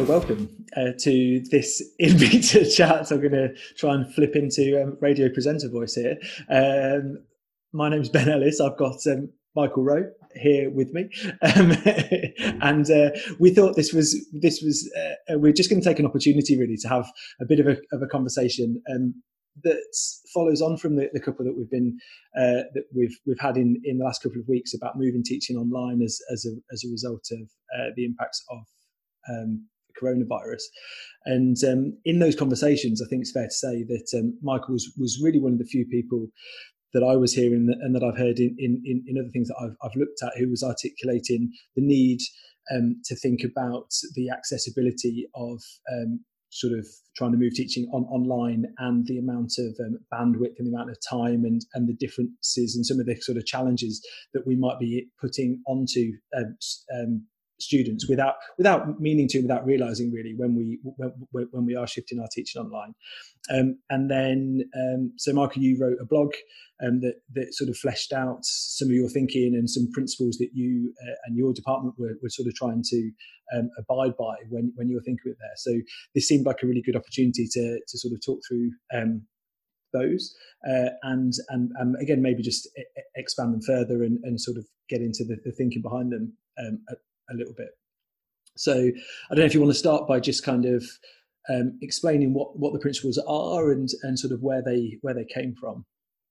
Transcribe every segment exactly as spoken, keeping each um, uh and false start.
welcome uh, to this in beta chat. I'm going to try and flip into um, radio presenter voice here. Um, my name's Ben Ellis. I've got um, Michael Rowe here with me, um, and uh, we thought this was this was uh, we're just going to take an opportunity really to have a bit of a, of a conversation um, that follows on from the, the couple that we've been uh, that we've we've had in, in the last couple of weeks about moving teaching online as as a as a result of uh, the impacts of um, coronavirus. And um, in those conversations, I think it's fair to say that um, Michael was, was really one of the few people that I was hearing and that I've heard in, in, in other things that I've, I've looked at, who was articulating the need um, to think about the accessibility of um, sort of trying to move teaching on online and the amount of um, bandwidth and the amount of time and, and the differences and some of the sort of challenges that we might be putting onto um, um, students without without meaning to, without realizing really when we when, when we are shifting our teaching online. Um, and then, um, so Michael, you wrote a blog um, that that sort of fleshed out some of your thinking and some principles that you uh, and your department were, were sort of trying to um, abide by when when you were thinking of it there. So this seemed like a really good opportunity to to sort of talk through um, those uh, and and um, again maybe just e- expand them further and, and sort of get into the, the thinking behind them um, a, a little bit. So I don't know if you want to start by just kind of um, explaining what, what the principles are and and sort of where they where they came from.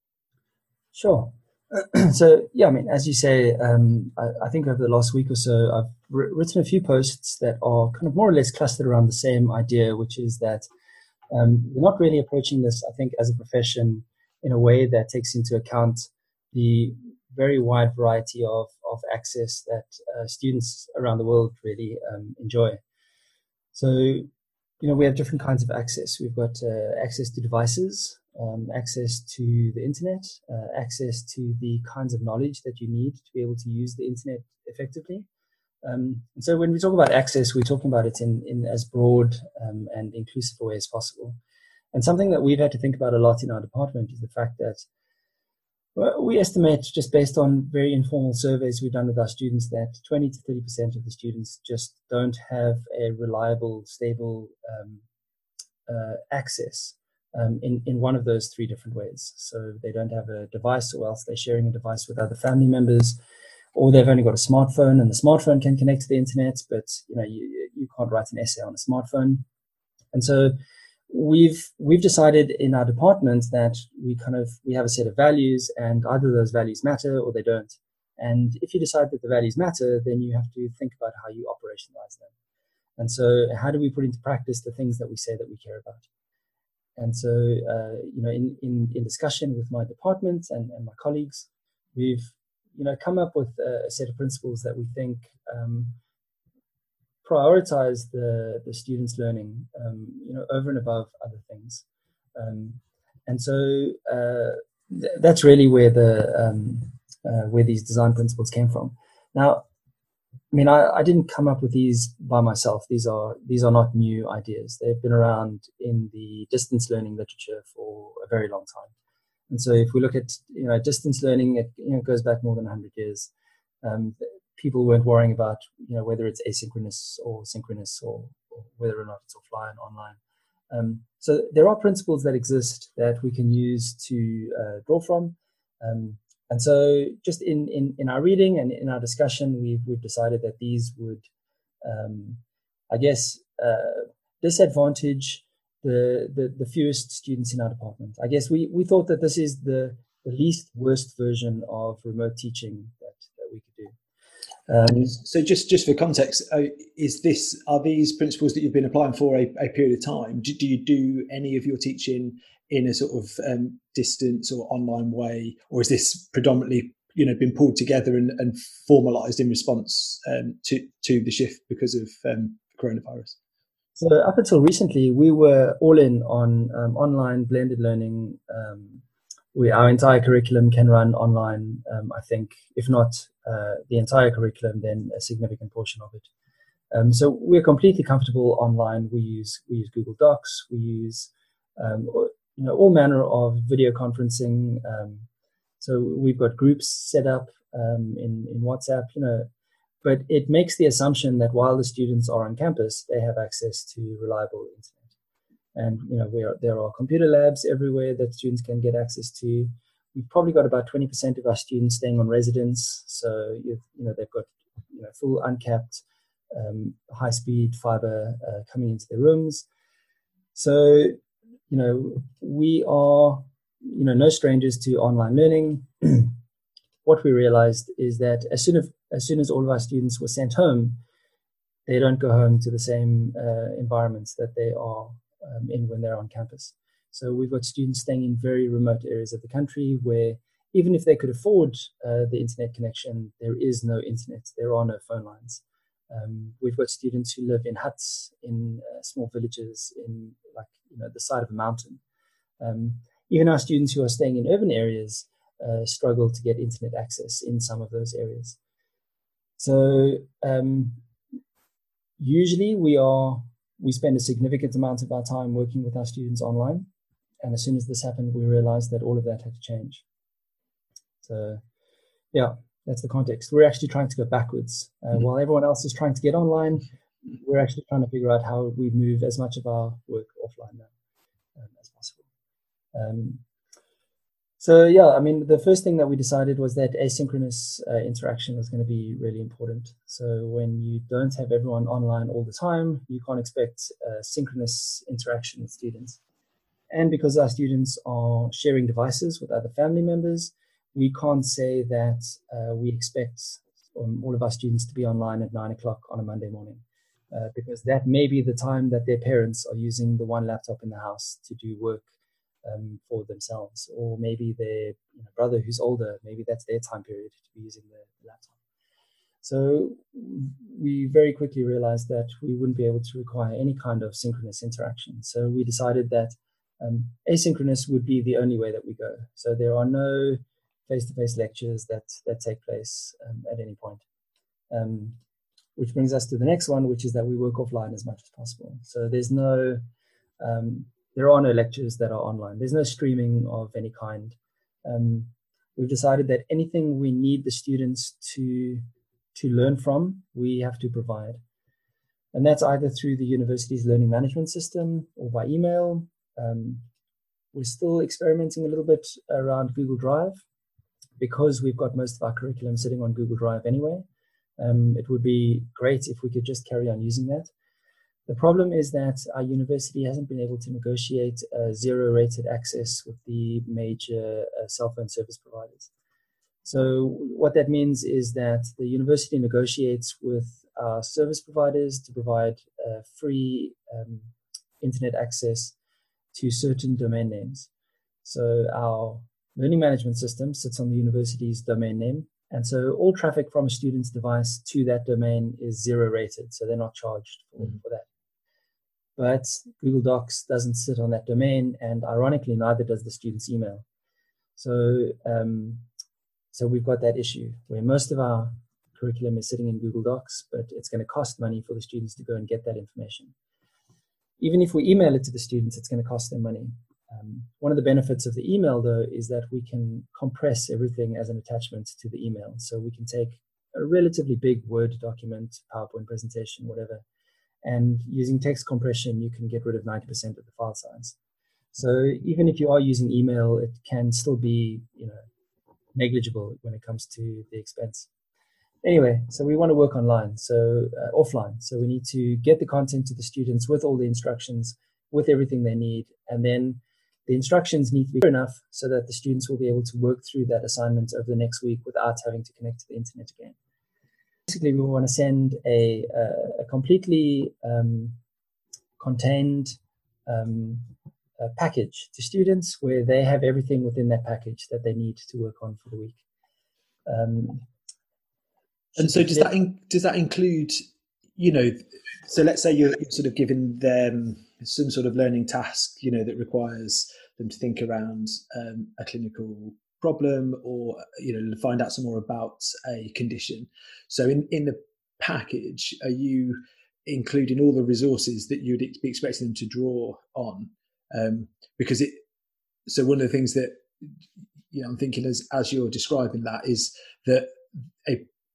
Sure. So yeah, I mean, as you say, um, I, I think over the last week or so, I've r- written a few posts that are kind of more or less clustered around the same idea, which is that um, we're not really approaching this, I think, as a profession in a way that takes into account the very wide variety of, of access that uh, students around the world really um, enjoy. So, you know, we have different kinds of access. We've got uh, access to devices, um, access to the internet, uh, access to the kinds of knowledge that you need to be able to use the internet effectively. Um, and so when we talk about access, we're talking about it in, in as broad um, and inclusive a way as possible. And something that we've had to think about a lot in our department is the fact that well, we estimate, just based on very informal surveys we've done with our students, that twenty to thirty percent of the students just don't have a reliable, stable um, uh, access um, in, in one of those three different ways. So they don't have a device, or else they're sharing a device with other family members, or they've only got a smartphone and the smartphone can connect to the internet, but you know you, you can't write an essay on a smartphone. And so We've we've decided in our department that we kind of we have a set of values, and either those values matter or they don't. And if you decide that the values matter, then you have to think about how you operationalize them. And so, how do we put into practice the things that we say that we care about? And so, uh, you know, in, in in discussion with my department and, and my colleagues, we've you know come up with a set of principles that we think Um, prioritize the, the students' learning, um, you know, over and above other things. Um, and so uh, th- that's really where the um, uh, where these design principles came from. Now, I mean, I, I didn't come up with these by myself. These are these are not new ideas. They've been around in the distance learning literature for a very long time. And so, if we look at you know distance learning, it you know goes back more than one hundred years. Um, people weren't worrying about, you know, whether it's asynchronous or synchronous or, or whether or not it's offline, online. Um, so there are principles that exist that we can use to uh, draw from. Um, and so just in, in, in our reading and in our discussion, we've, we've decided that these would, um, I guess, uh, disadvantage the, the, the fewest students in our department. I guess we, we thought that this is the, the least worst version of remote teaching that, that we could do. Um, so just, just for context, uh, is this are these principles that you've been applying for a, a period of time? Do, do you do any of your teaching in a sort of um, distance or online way, or is this predominantly you know been pulled together and, and formalised in response um, to to the shift because of um, coronavirus? So up until recently, we were all in on um, online blended learning. Um, we our entire curriculum can run online. Um, I think, if not uh, the entire curriculum, then a significant portion of it. Um, so we're completely comfortable online. We use we use Google Docs. We use um, you know all manner of video conferencing. Um, so we've got groups set up um, in in WhatsApp. You know, but it makes the assumption that while the students are on campus, they have access to reliable internet. And you know, we are, there are computer labs everywhere that students can get access to. We've probably got about twenty percent of our students staying on residence, so you, you know they've got you know full uncapped, um, high-speed fiber uh, coming into their rooms. So you know we are you know no strangers to online learning. What we realized is that as soon as as soon as all of our students were sent home, they don't go home to the same uh, environments that they are um, in when they're on campus. So we've got students staying in very remote areas of the country where even if they could afford uh, the internet connection, there is no internet. There are no phone lines. Um, we've got students who live in huts in uh, small villages in like you know the side of a mountain. Um, even our students who are staying in urban areas uh, struggle to get internet access in some of those areas. So um, usually we are we spend a significant amount of our time working with our students online. And as soon as this happened, we realized that all of that had to change. So, yeah, that's the context. We're actually trying to go backwards. Uh, mm-hmm. While everyone else is trying to get online, we're actually trying to figure out how we move as much of our work offline now um, as possible. Um, so, yeah, I mean, the first thing that we decided was that asynchronous uh, interaction was going to be really important. So when you don't have everyone online all the time, you can't expect uh, synchronous interaction with students. And because our students are sharing devices with other family members, we can't say that uh, we expect um, all of our students to be online at nine o'clock on a Monday morning, uh, because that may be the time that their parents are using the one laptop in the house to do work um, for themselves. Or maybe their you know, brother who's older, maybe that's their time period to be using the, the laptop. So we very quickly realized that we wouldn't be able to require any kind of synchronous interaction. So we decided that Um, asynchronous would be the only way that we go. So there are no face-to-face lectures that that take place um, at any point. Um, which brings us to the next one, which is that we work offline as much as possible. So there's no, um, there are no lectures that are online. There's no streaming of any kind. Um, we've decided that anything we need the students to to learn from, we have to provide, and that's either through the university's learning management system or by email. Um, we're still experimenting a little bit around Google Drive because we've got most of our curriculum sitting on Google Drive anyway. Um, it would be great if we could just carry on using that. The problem is that our university hasn't been able to negotiate uh, zero-rated access with the major uh, cell phone service providers. So what that means is that the university negotiates with our service providers to provide uh, free um, internet access to certain domain names. So our learning management system sits on the university's domain name. And so all traffic from a student's device to that domain is zero rated. So they're not charged for, mm-hmm. for that. But Google Docs doesn't sit on that domain. And ironically, neither does the student's email. So, um, so we've got that issue where most of our curriculum is sitting in Google Docs, but it's going to cost money for the students to go and get that information. Even if we email it to the students, it's going to cost them money. Um, one of the benefits of the email, though, is that we can compress everything as an attachment to the email. So we can take a relatively big Word document, PowerPoint presentation, whatever, and using text compression, you can get rid of ninety percent of the file size. So even if you are using email, it can still be, you know, negligible when it comes to the expense. Anyway, so we want to work online, so uh, offline. So we need to get the content to the students with all the instructions, with everything they need. And then the instructions need to be clear enough so that the students will be able to work through that assignment over the next week without having to connect to the internet again. Basically, we want to send a, a, a completely um, contained um, a package to students where they have everything within that package that they need to work on for the week. Um, And so does that in, does that include, you know, so let's say you're sort of giving them some sort of learning task, you know, that requires them to think around um, a clinical problem or, you know, find out some more about a condition. So in, in the package, are you including all the resources that you'd be expecting them to draw on? Um, because it, so one of the things that, you know, I'm thinking as, as you're describing that is that a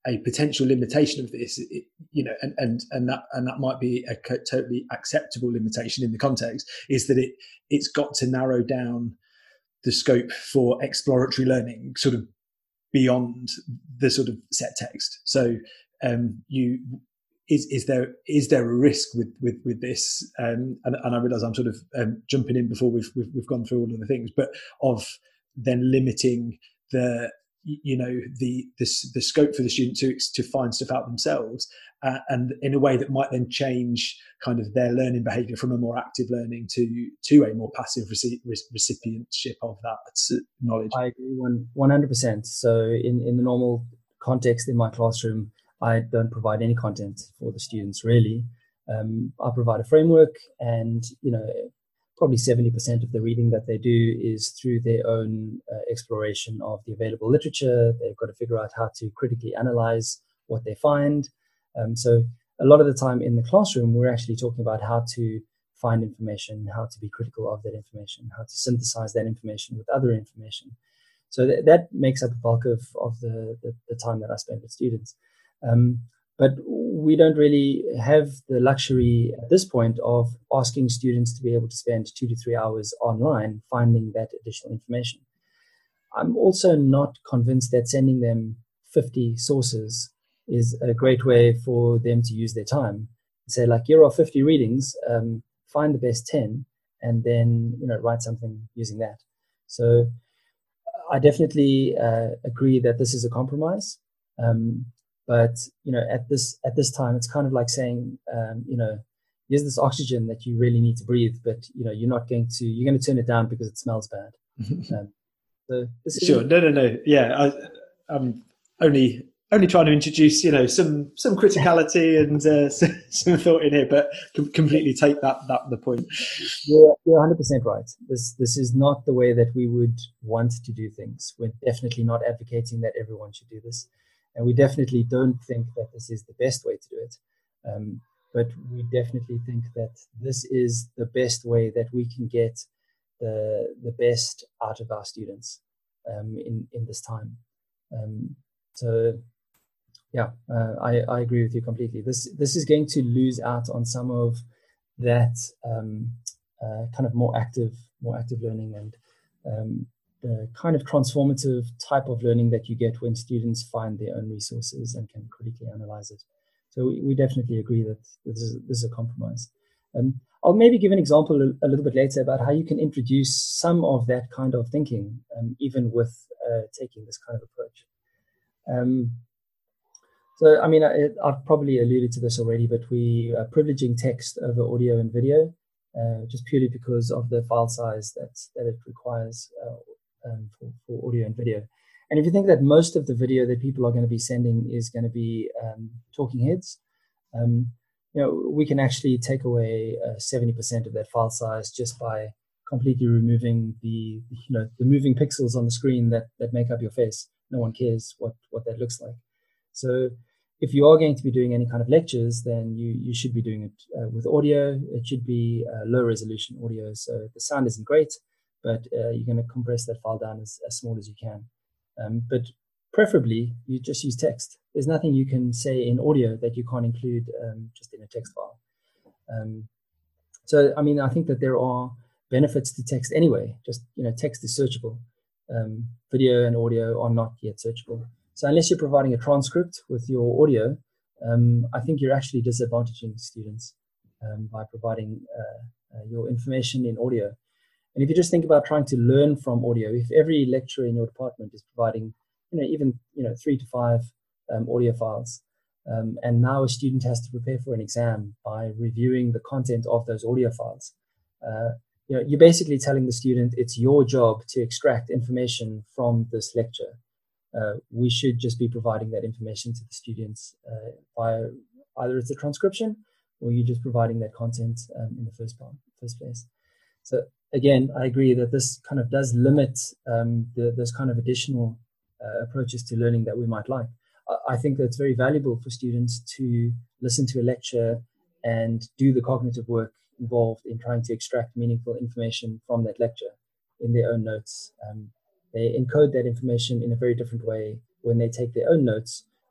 a potential limitation of this, it, you know, and, and and that and that might be a co- totally acceptable limitation in the context, is that it it's got to narrow down the scope for exploratory learning, sort of beyond the sort of set text. So um, you is is there is there a risk with with with this? Um, and, and I realise I'm sort of um, jumping in before we've, we've we've gone through all of the things, but of then limiting the you know the the, the scope for the student to to find stuff out themselves, uh, and in a way that might then change kind of their learning behaviour from a more active learning to to a more passive reci- recipientship of that knowledge. I agree one one hundred percent. So in in the normal context in my classroom, I don't provide any content for the students really. Um, I provide a framework, and you know, probably seventy percent of the reading that they do is through their own uh, exploration of the available literature. They've got to figure out how to critically analyze what they find. Um, so a lot of the time in the classroom, we're actually talking about how to find information, how to be critical of that information, how to synthesize that information with other information. So th- that makes up the bulk of, of the, the, the time that I spend with students. Um, but we don't really have the luxury at this point of asking students to be able to spend two to three hours online finding that additional information. I'm also not convinced that sending them fifty sources is a great way for them to use their time. Say, like, here are fifty readings, um, find the best ten, and then, you know, write something using that. So I definitely uh, agree that this is a compromise. Um, but, you know, at this at this time, it's kind of like saying, um, you know, here's this oxygen that you really need to breathe, but, you know, you're not going to, you're going to turn it down because it smells bad. Um, so this is sure. No, no, no. Yeah. I, I'm only only trying to introduce, you know, some some criticality and uh, some, some thought in here, but com- completely take that that the point. You're, you're one hundred percent right. This this is not the way that we would want to do things. We're definitely not advocating that everyone should do this, and we definitely don't think that this is the best way to do it. Um, but we definitely think that this is the best way that we can get the the best out of our students um, in in this time. Um, so. Yeah, uh, I, I agree with you completely. This this is going to lose out on some of that um, uh, kind of more active, more active learning, and um, the kind of transformative type of learning that you get when students find their own resources and can critically analyze it. So we, we definitely agree that this is this is a compromise. Um, I'll maybe give an example a, a little bit later about how you can introduce some of that kind of thinking, um, even with uh, taking this kind of approach. Um, So, I mean, I, I've probably alluded to this already, but we are privileging text over audio and video, uh, just purely because of the file size that, that it requires uh, um, for, for audio and video. And if you think that most of the video that people are going to be sending is going to be um, talking heads, um, you know, we can actually take away uh, seventy percent of that file size just by completely removing the, you know, the moving pixels on the screen that, that make up your face. No one cares what, what that looks like. So if you are going to be doing any kind of lectures, then you, you should be doing it uh, with audio. It should be uh, low resolution audio. So the sound isn't great, but uh, you're going to compress that file down as, as small as you can. Um, but preferably, you just use text. There's nothing you can say in audio that you can't include um, just in a text file. Um, so, I mean, I think that there are benefits to text anyway. Just, you know, text is searchable. Um, video and audio are not yet searchable. So unless you're providing a transcript with your audio, um, I think you're actually disadvantaging students um, by providing uh, uh, your information in audio. And if you just think about trying to learn from audio, if every lecturer in your department is providing, you know, even you know three to five um, audio files, um, and now a student has to prepare for an exam by reviewing the content of those audio files, uh, you know, you're basically telling the student it's your job to extract information from this lecture. Uh, we should just be providing that information to the students uh, via either it's a transcription or you're just providing that content um, in the first part, first place. So again, I agree that this kind of does limit um, the, those kind of additional uh, approaches to learning that we might like. I, I think that it's very valuable for students to listen to a lecture and do the cognitive work involved in trying to extract meaningful information from that lecture in their own notes. Um, They encode that information in a very different way when they take their own notes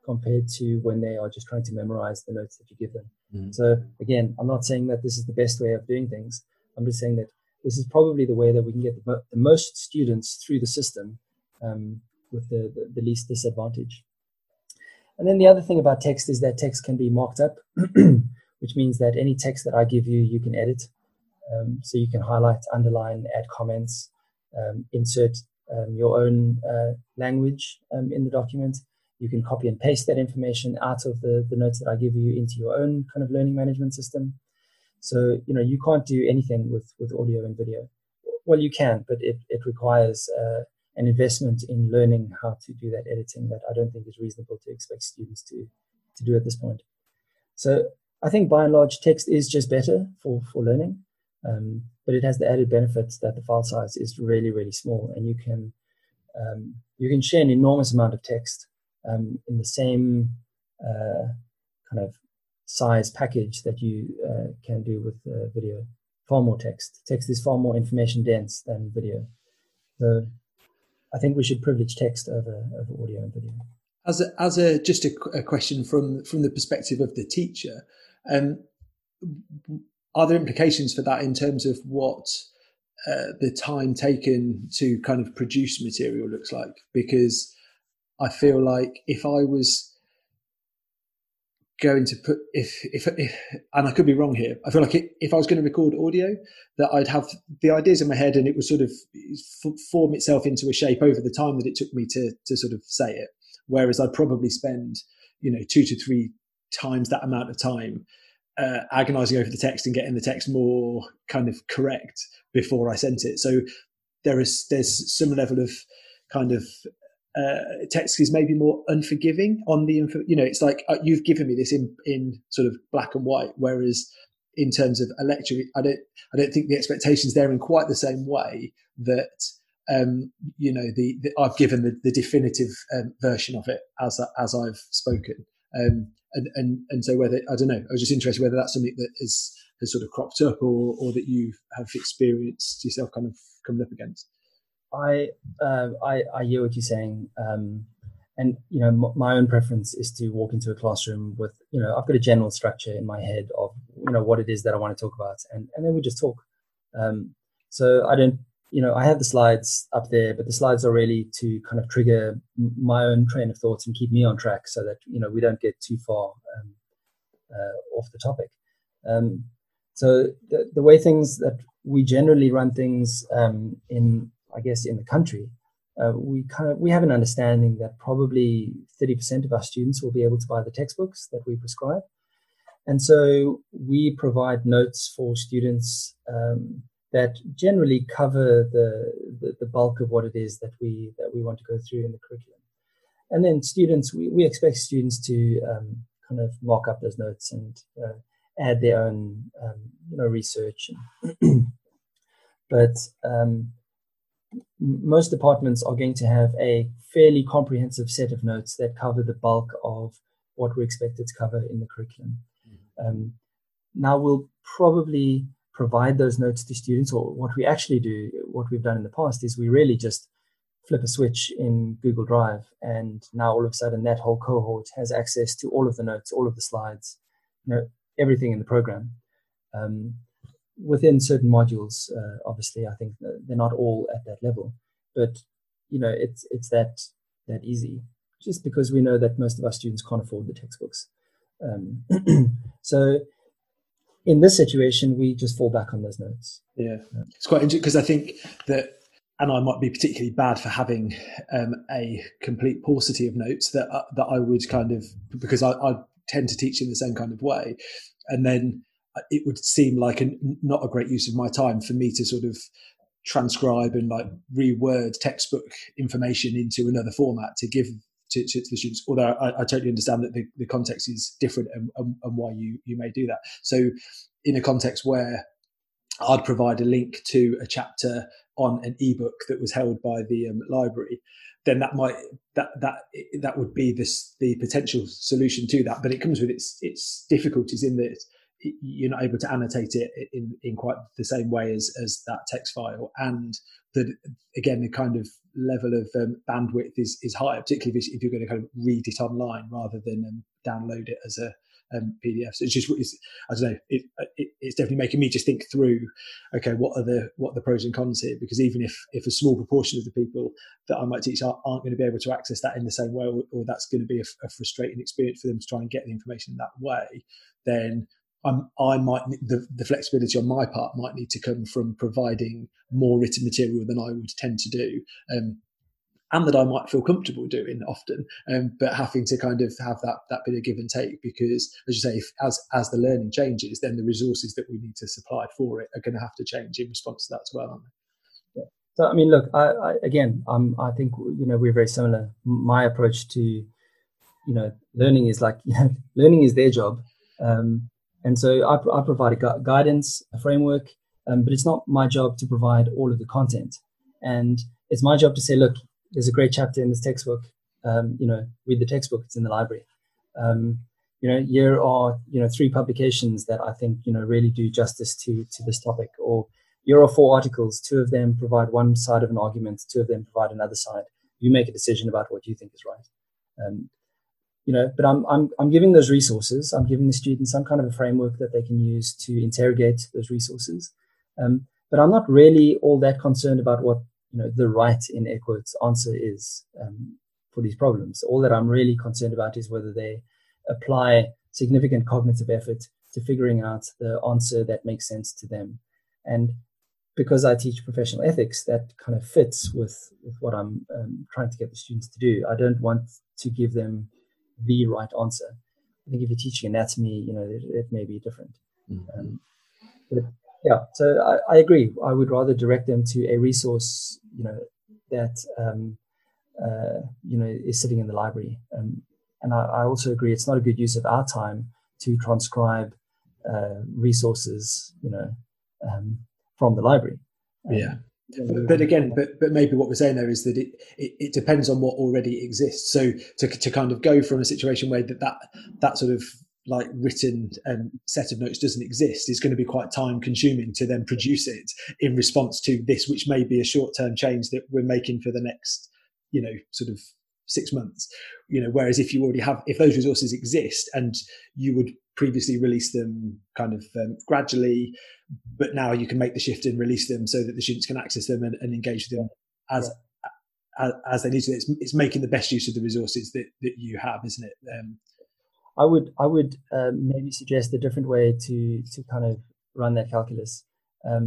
compared to when they are just trying to memorize the notes that you give them. Mm. So again, I'm not saying that this is the best way of doing things. I'm just saying that this is probably the way that we can get the, the most students through the system um, with the, the, the least disadvantage. And then the other thing about text is that text can be marked up, which means that any text that I give you, you can edit. Um, so you can highlight, underline, add comments, um, insert um, your own uh, language um, in the document. You can copy and paste that information out of the, the notes that I give you into your own kind of learning management system. So, you know, you can't do anything with, with audio and video. Well, you can, but it, it requires uh, an investment in learning how to do that editing that I don't think is reasonable to expect students to, to do at this point. So I think by and large, text is just better for, for learning, um, but it has the added benefit that the file size is really, really small, and you can um, you can share an enormous amount of text um, in the same uh, kind of size package that you uh, can do with uh, video. Far more text. Text is far more information dense than video. So I think we should privilege text over, over audio and video. As a, as a just a, a question from from the perspective of the teacher, um, are there implications for that in terms of what uh, the time taken to kind of produce material looks like? Because I feel like if I was going to put if, if if and I could be wrong here, I feel like it, if I was going to record audio, that I'd have the ideas in my head and it would sort of f- form itself into a shape over the time that it took me to to sort of say it. Whereas I'd probably spend, you know, two to three times that amount of time uh, agonizing over the text and getting the text more kind of correct before I sent it. So there is there's some level of kind of uh, text is maybe more unforgiving on the info. You know, it's like uh, you've given me this in in sort of black and white, whereas in terms of a lecture, I don't I don't think the expectations there in quite the same way that. Um, you know, the, the I've given the, the definitive um, version of it as as I've spoken, um, and and and so whether I don't know, I was just interested whether that's something that is has sort of cropped up or or that you have experienced yourself kind of coming up against. I uh, I, I hear what you're saying, um, and you know, m- my own preference is to walk into a classroom with, you know, I've got a general structure in my head of, you know, what it is that I want to talk about, and and then we just talk. Um, so I don't. You know, I have the slides up there, but the slides are really to kind of trigger my own train of thoughts and keep me on track so that, you know, we don't get too far um, uh, off the topic. Um, so the, the way things that we generally run things um, in, I guess, in the country, uh, we kind of, we have an understanding that probably thirty percent of our students will be able to buy the textbooks that we prescribe. And so we provide notes for students um, that generally cover the, the the bulk of what it is that we that we want to go through in the curriculum. And then students, we, we expect students to um, kind of mark up those notes and uh, add their own um, you know research. But um, most departments are going to have a fairly comprehensive set of notes that cover the bulk of what we're expected to cover in the curriculum. Mm-hmm. Um, now we'll probably provide those notes to students, or what we actually do, what we've done in the past is we really just flip a switch in Google Drive, and now all of a sudden that whole cohort has access to all of the notes, all of the slides, you know, everything in the program. Um, within certain modules, uh, obviously, I think they're not all at that level, but you know, it's it's that that easy, just because we know that most of our students can't afford the textbooks. Um, so. In this situation, we just fall back on those notes. Yeah, it's quite interesting because I think that, and I might be particularly bad for having um, a complete paucity of notes that uh, that I would kind of, because I, I tend to teach in the same kind of way, and then it would seem like a, not a great use of my time for me to sort of transcribe and like reword textbook information into another format to give To, to, to the students, although I, I totally understand that the, the context is different and, and, and why you, you may do that. So in a context where I'd provide a link to a chapter on an ebook that was held by the um, library, then that might that that that would be this the potential solution to that. But it comes with its its difficulties in that you're not able to annotate it in, in quite the same way as, as that text file, and that again the kind of level of um, bandwidth is is higher, particularly if, if you're going to kind of read it online rather than um, download it as a um, P D F. So it's just, it's, I don't know, it, it, it's definitely making me just think through, okay, what are the what are the pros and cons here? Because even if if a small proportion of the people that I might teach aren't, aren't going to be able to access that in the same way, or, or that's going to be a, a frustrating experience for them to try and get the information in that way, then I'm, I might the, the flexibility on my part might need to come from providing more written material than I would tend to do, um, and that I might feel comfortable doing often, um, but having to kind of have that that bit of give and take, because, as you say, if, as as the learning changes, then the resources that we need to supply for it are going to have to change in response to that as well, aren't they? Yeah. So I mean, look, I, I, again, um, I think you know we're very similar. My approach to you know learning is like you know, learning is their job. Um, And so I, I provide a gu- guidance, a framework, um, but it's not my job to provide all of the content. And it's my job to say, look, there's a great chapter in this textbook. Um, you know, read the textbook; it's in the library. Um, you know, here are you know three publications that I think you know really do justice to to this topic. Or here are four articles. Two of them provide one side of an argument. Two of them provide another side. You make a decision about what you think is right. Um, You know, but I'm I'm I'm giving those resources. I'm giving the students some kind of a framework that they can use to interrogate those resources. Um, but I'm not really all that concerned about what you know the right in air quotes answer is um, for these problems. All that I'm really concerned about is whether they apply significant cognitive effort to figuring out the answer that makes sense to them. And because I teach professional ethics, that kind of fits with, with what I'm um, trying to get the students to do. I don't want to give them the right answer. I think if you're teaching anatomy, you know, it, it may be different. Mm-hmm. Um, but yeah, so I, I agree. I would rather direct them to a resource, you know, that um, uh, you know is sitting in the library. Um, and I, I also agree it's not a good use of our time to transcribe uh, resources, you know, um, from the library. Um, yeah. But, but again, but but maybe what we're saying there is that it, it, it depends on what already exists. So to to kind of go from a situation where that that, that sort of like written um, set of notes doesn't exist is going to be quite time consuming to then produce it in response to this, which may be a short term change that we're making for the next, you know, sort of six months. You know, whereas if you already have, if those resources exist and you would previously release them kind of um, gradually, but now you can make the shift and release them so that the students can access them and, and engage them as, yeah. as as they need to. It's, it's making the best use of the resources that, that you have, isn't it? Um, I would I would uh, maybe suggest a different way to to kind of run that calculus. Um,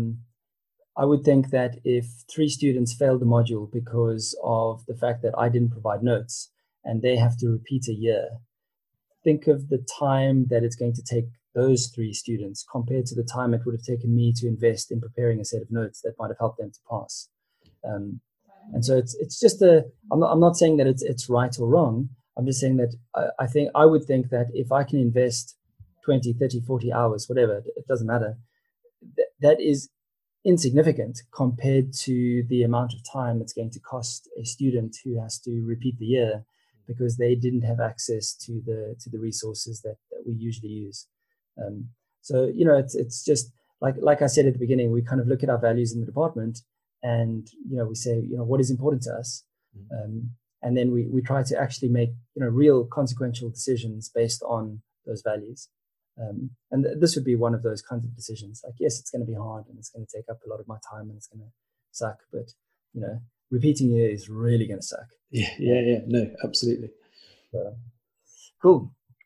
I would think that if three students failed the module because of the fact that I didn't provide notes and they have to repeat a year, think of the time that it's going to take those three students compared to the time it would have taken me to invest in preparing a set of notes that might have helped them to pass. Um, and so it's it's just a, I'm not, I'm not saying that it's it's right or wrong. I'm just saying that I, I think I would think that if I can invest twenty, thirty, forty hours, whatever, it doesn't matter, th- that is insignificant compared to the amount of time it's going to cost a student who has to repeat the year because they didn't have access to the to the resources that, that we usually use. Um, so, you know, it's it's just like like I said at the beginning, we kind of look at our values in the department and, you know, we say, you know, what is important to us? Um, and then we, we try to actually make, you know, real consequential decisions based on those values. Um, and th- this would be one of those kinds of decisions. Like, yes, it's going to be hard and it's going to take up a lot of my time and it's going to suck, but, you know, repeating it is really going to suck. Yeah, yeah, yeah. No, absolutely. So, cool.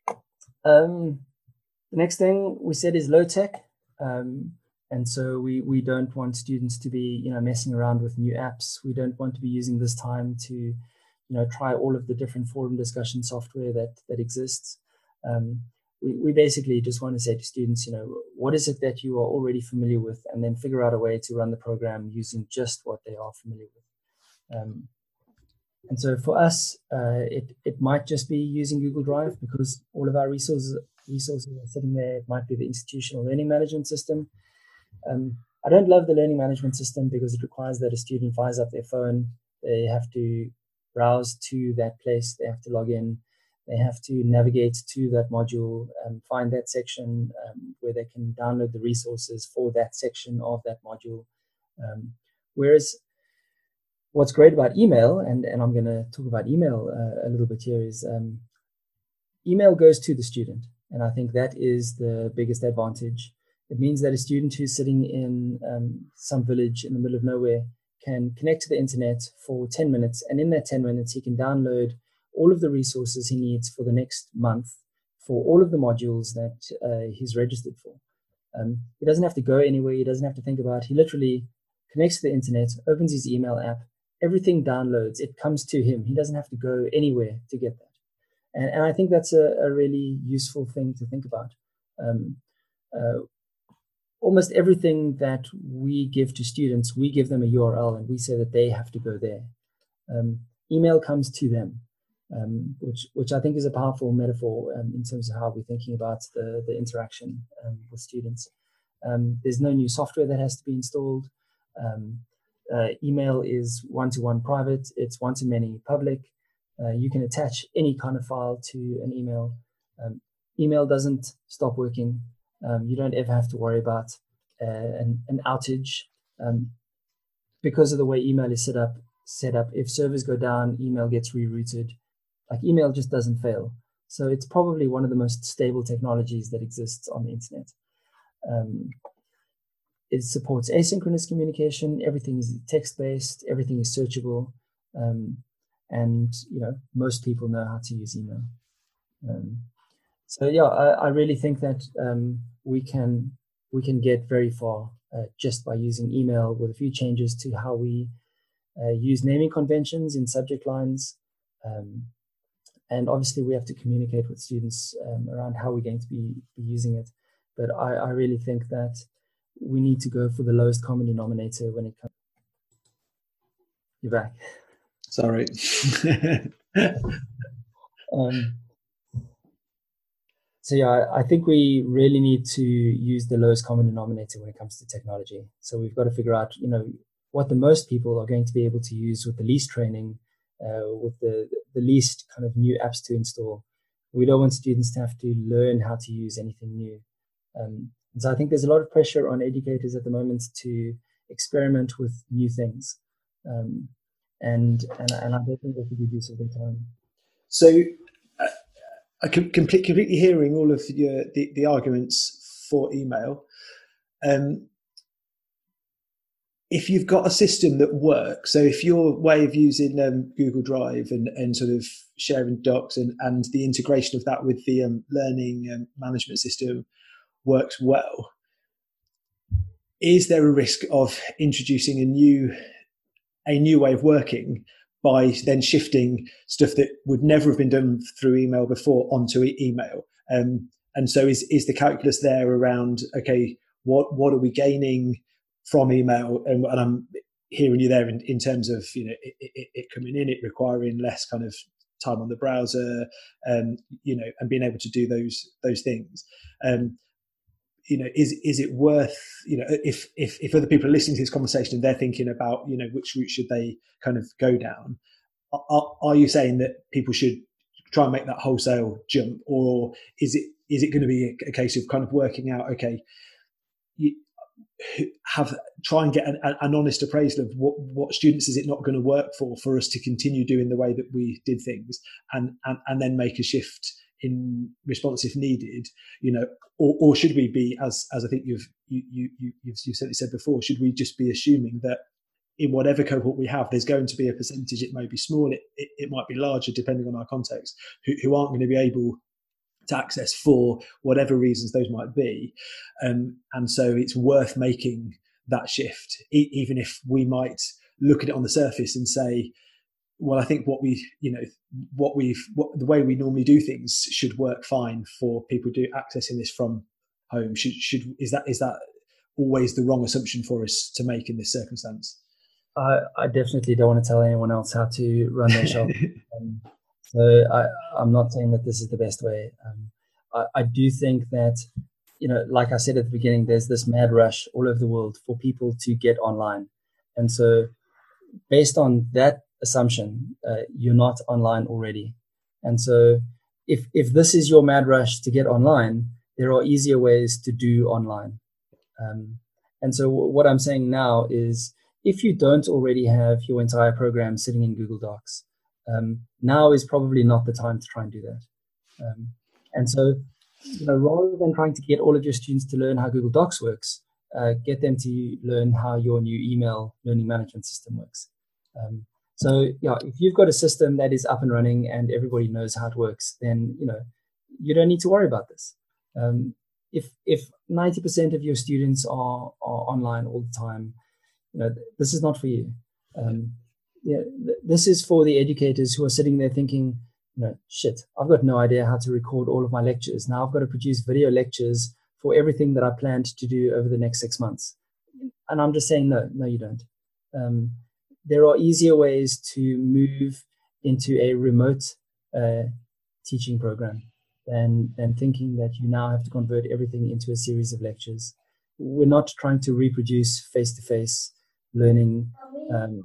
Um, the next thing we said is low tech. Um, and so we, we don't want students to be, you know, messing around with new apps. We don't want to be using this time to, you know, try all of the different forum discussion software that, that exists. Um, we, we basically just want to say to students, you know, what is it that you are already familiar with, and then figure out a way to run the program using just what they are familiar with. Um, and so for us, uh, it, it might just be using Google Drive because all of our resources resources are sitting there. It might be the institutional learning management system. Um, I don't love the learning management system because it requires that a student fires up their phone. They have to browse to that place. They have to log in. They have to navigate to that module, um, find that section um, where they can download the resources for that section of that module. Um, whereas what's great about email, and, and I'm going to talk about email uh, a little bit here, is um, email goes to the student. And I think that is the biggest advantage. It means that a student who's sitting in um, some village in the middle of nowhere can connect to the internet for ten minutes. And in that ten minutes, he can download all of the resources he needs for the next month for all of the modules that uh, he's registered for. Um, he doesn't have to go anywhere. He doesn't have to think about it. He literally connects to the internet, opens his email app, everything downloads. It comes to him. He doesn't have to go anywhere to get that. And, and I think that's a, a really useful thing to think about. Um, uh, almost everything that we give to students, we give them a U R L and we say that they have to go there. Um, email comes to them, um, which which I think is a powerful metaphor um, in terms of how we're thinking about the, the interaction um, with students. Um, there's no new software that has to be installed. Um, uh, email is one-to-one private. It's one-to-many public. Uh, you can attach any kind of file to an email. Um, email doesn't stop working. Um, you don't ever have to worry about uh, an, an outage um, because of the way email is set up. Set up. If servers go down, email gets rerouted. Like email just doesn't fail. So it's probably one of the most stable technologies that exists on the internet. Um, it supports asynchronous communication. Everything is text-based. Everything is searchable. Um, And, you know, most people know how to use email. Um, so, yeah, I, I really think that um, we can we can get very far uh, just by using email with a few changes to how we uh, use naming conventions in subject lines. Um, and obviously, we have to communicate with students um, around how we're going to be, be using it. But I, I really think that we need to go for the lowest common denominator when it comes. You're back. Sorry. um, so yeah, I, I think we really need to use the lowest common denominator when it comes to technology. So we've got to figure out, you know, what the most people are going to be able to use with the least training, uh, with the the least kind of new apps to install. We don't want students to have to learn how to use anything new. Um, and so I think there's a lot of pressure on educators at the moment to experiment with new things. Um, And, and and I don't think they could do this at their time. So, uh, I can complete, completely hearing all of your, the, the arguments for email. Um, if you've got a system that works, so if your way of using um, Google Drive and, and sort of sharing docs and, and the integration of that with the um, learning um, management system works well, is there a risk of introducing a new a new way of working by then shifting stuff that would never have been done through email before onto e- email? Um, and so is, is the calculus there around, okay, what, what are we gaining from email? And, and I'm hearing you there in, in terms of, you know, it, it, it coming in, it requiring less kind of time on the browser, um, you know, and being able to do those, those things. Um, you know, is is it worth, you know, if if if other people are listening to this conversation and they're thinking about, you know, which route should they kind of go down? Are, are you saying that people should try and make that wholesale jump, or is it is it going to be a, a case of kind of working out, okay, you have try and get an, an honest appraisal of what what students is it not going to work for for us to continue doing the way that we did things, and and, and then make a shift in response if needed, you know, or, or should we be, as as I think you've you you you've, you've certainly said before, should we just be assuming that in whatever cohort we have, there's going to be a percentage, it may be small, it it, it might be larger depending on our context, who, who aren't going to be able to access for whatever reasons those might be, um, and so it's worth making that shift, e- even if we might look at it on the surface and say, well, I think what we, you know, what we've, what, the way we normally do things should work fine for people do accessing this from home. Should, should, is that, is that always the wrong assumption for us to make in this circumstance? I, I definitely don't want to tell anyone else how to run their shop. um, so I, I'm not saying that this is the best way. Um, I, I do think that, you know, like I said at the beginning, there's this mad rush all over the world for people to get online. And so based on that assumption, uh, you're not online already. And so if if this is your mad rush to get online, there are easier ways to do online. Um, and so w- what I'm saying now is if you don't already have your entire program sitting in Google Docs, um, now is probably not the time to try and do that. Um, and so, you know, rather than trying to get all of your students to learn how Google Docs works, uh, get them to learn how your new email learning management system works. Um, so, yeah, if you've got a system that is up and running and everybody knows how it works, then, you know, you don't need to worry about this. Um, if if ninety percent of your students are, are online all the time, you know, this is not for you. Um, yeah, th- this is for the educators who are sitting there thinking, you know, shit, I've got no idea how to record all of my lectures. Now I've got to produce video lectures for everything that I planned to do over the next six months. And I'm just saying, no, no, you don't. Um, there are easier ways to move into a remote uh, teaching program than, than thinking that you now have to convert everything into a series of lectures. We're not trying to reproduce face-to-face learning um,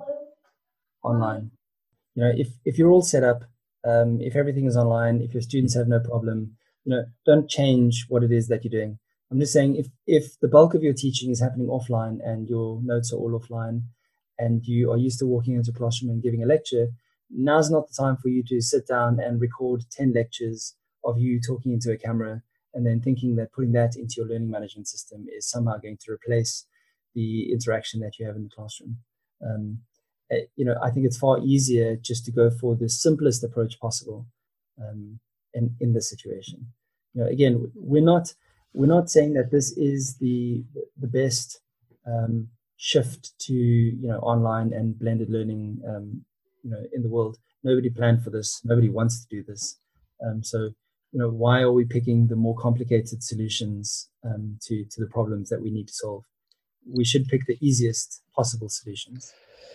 online. You know, if, if you're all set up, um, if everything is online, if your students have no problem, you know, don't change what it is that you're doing. I'm just saying if, if the bulk of your teaching is happening offline and your notes are all offline and you are used to walking into a classroom and giving a lecture, now's not the time for you to sit down and record ten lectures of you talking into a camera and then thinking that putting that into your learning management system is somehow going to replace the interaction that you have in the classroom. Um, you know, I think it's far easier just to go for the simplest approach possible um, in, in this situation. You know, again, we're not we're not saying that this is the the best um, shift to, you know, online and blended learning, um, you know, in the world. Nobody planned for this. Nobody wants to do this. Um, so, you know, why are we picking the more complicated solutions um, to, to the problems that we need to solve? We should pick the easiest possible solutions.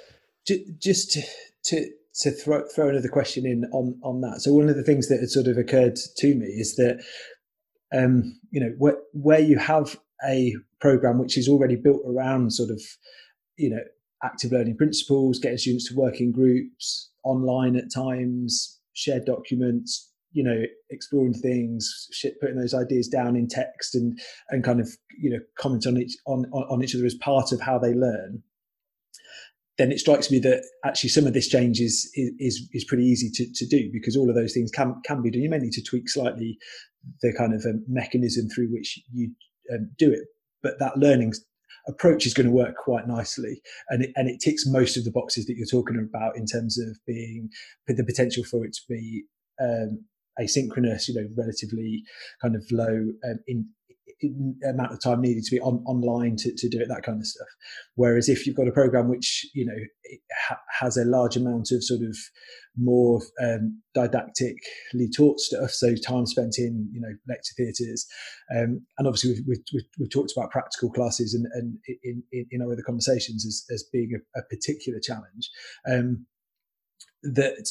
Just to, to, to throw, throw another question in on, on that. So one of the things that had sort of occurred to me is that, um, you know, where, where you have a program which is already built around sort of, you know, active learning principles, getting students to work in groups, online at times, shared documents, you know, exploring things, putting those ideas down in text and, and kind of, you know, comment on each, on, on each other as part of how they learn, then it strikes me that actually some of this change is is is pretty easy to, to do because all of those things can can be done. You may need to tweak slightly the kind of um, mechanism through which you um, do it, but that learning approach is going to work quite nicely, and it, and it ticks most of the boxes that you're talking about in terms of being the potential for it to be um, asynchronous, you know, relatively kind of low um, in. amount of time needed to be on online to, to do it, that kind of stuff. Whereas if you've got a program which, you know, ha- has a large amount of sort of more um, didactically taught stuff, so time spent in, you know, lecture theatres, um, and obviously we've, we've, we've talked about practical classes and, and in, in, in our other conversations as, as being a, a particular challenge, um, that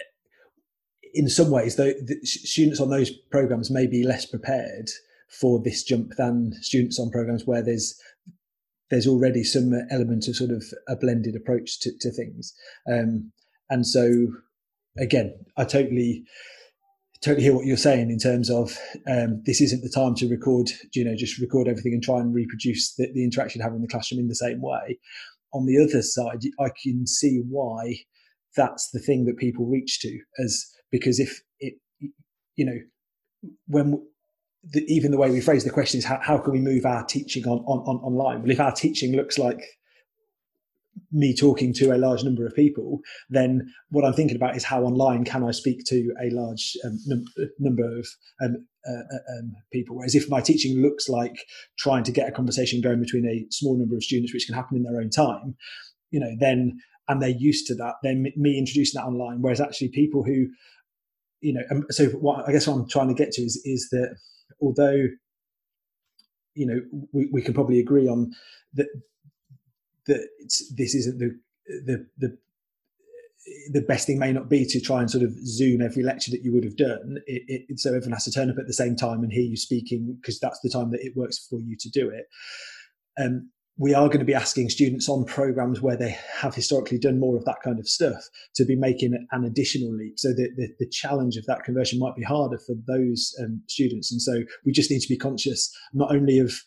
in some ways the, the students on those programs may be less prepared for this jump than students on programs where there's there's already some element of sort of a blended approach to, to things. Um, and so, again, I totally totally hear what you're saying in terms of um, this isn't the time to record, you know, just record everything and try and reproduce the, the interaction you have in the classroom in the same way. On the other side, I can see why that's the thing that people reach to, as because if it, you know, when The, even the way we phrase the question is how, how can we move our teaching on, on, on online? Well, if our teaching looks like me talking to a large number of people, then what I'm thinking about is how online can I speak to a large um, num- number of um, uh, um, people. Whereas if my teaching looks like trying to get a conversation going between a small number of students, which can happen in their own time, you know, then, and they're used to that, then me introducing that online, whereas actually people who, you know, um, so what I guess what I'm trying to get to is, is that although, you know, we, we can probably agree on that that this isn't the the the the best thing may not be to try and sort of Zoom every lecture that you would have done. It, it, so everyone has to turn up at the same time and hear you speaking because that's the time that it works for you to do it. Um, we are going to be asking students on programs where they have historically done more of that kind of stuff to be making an additional leap. So the, the, the challenge of that conversion might be harder for those um, students. And so we just need to be conscious not only of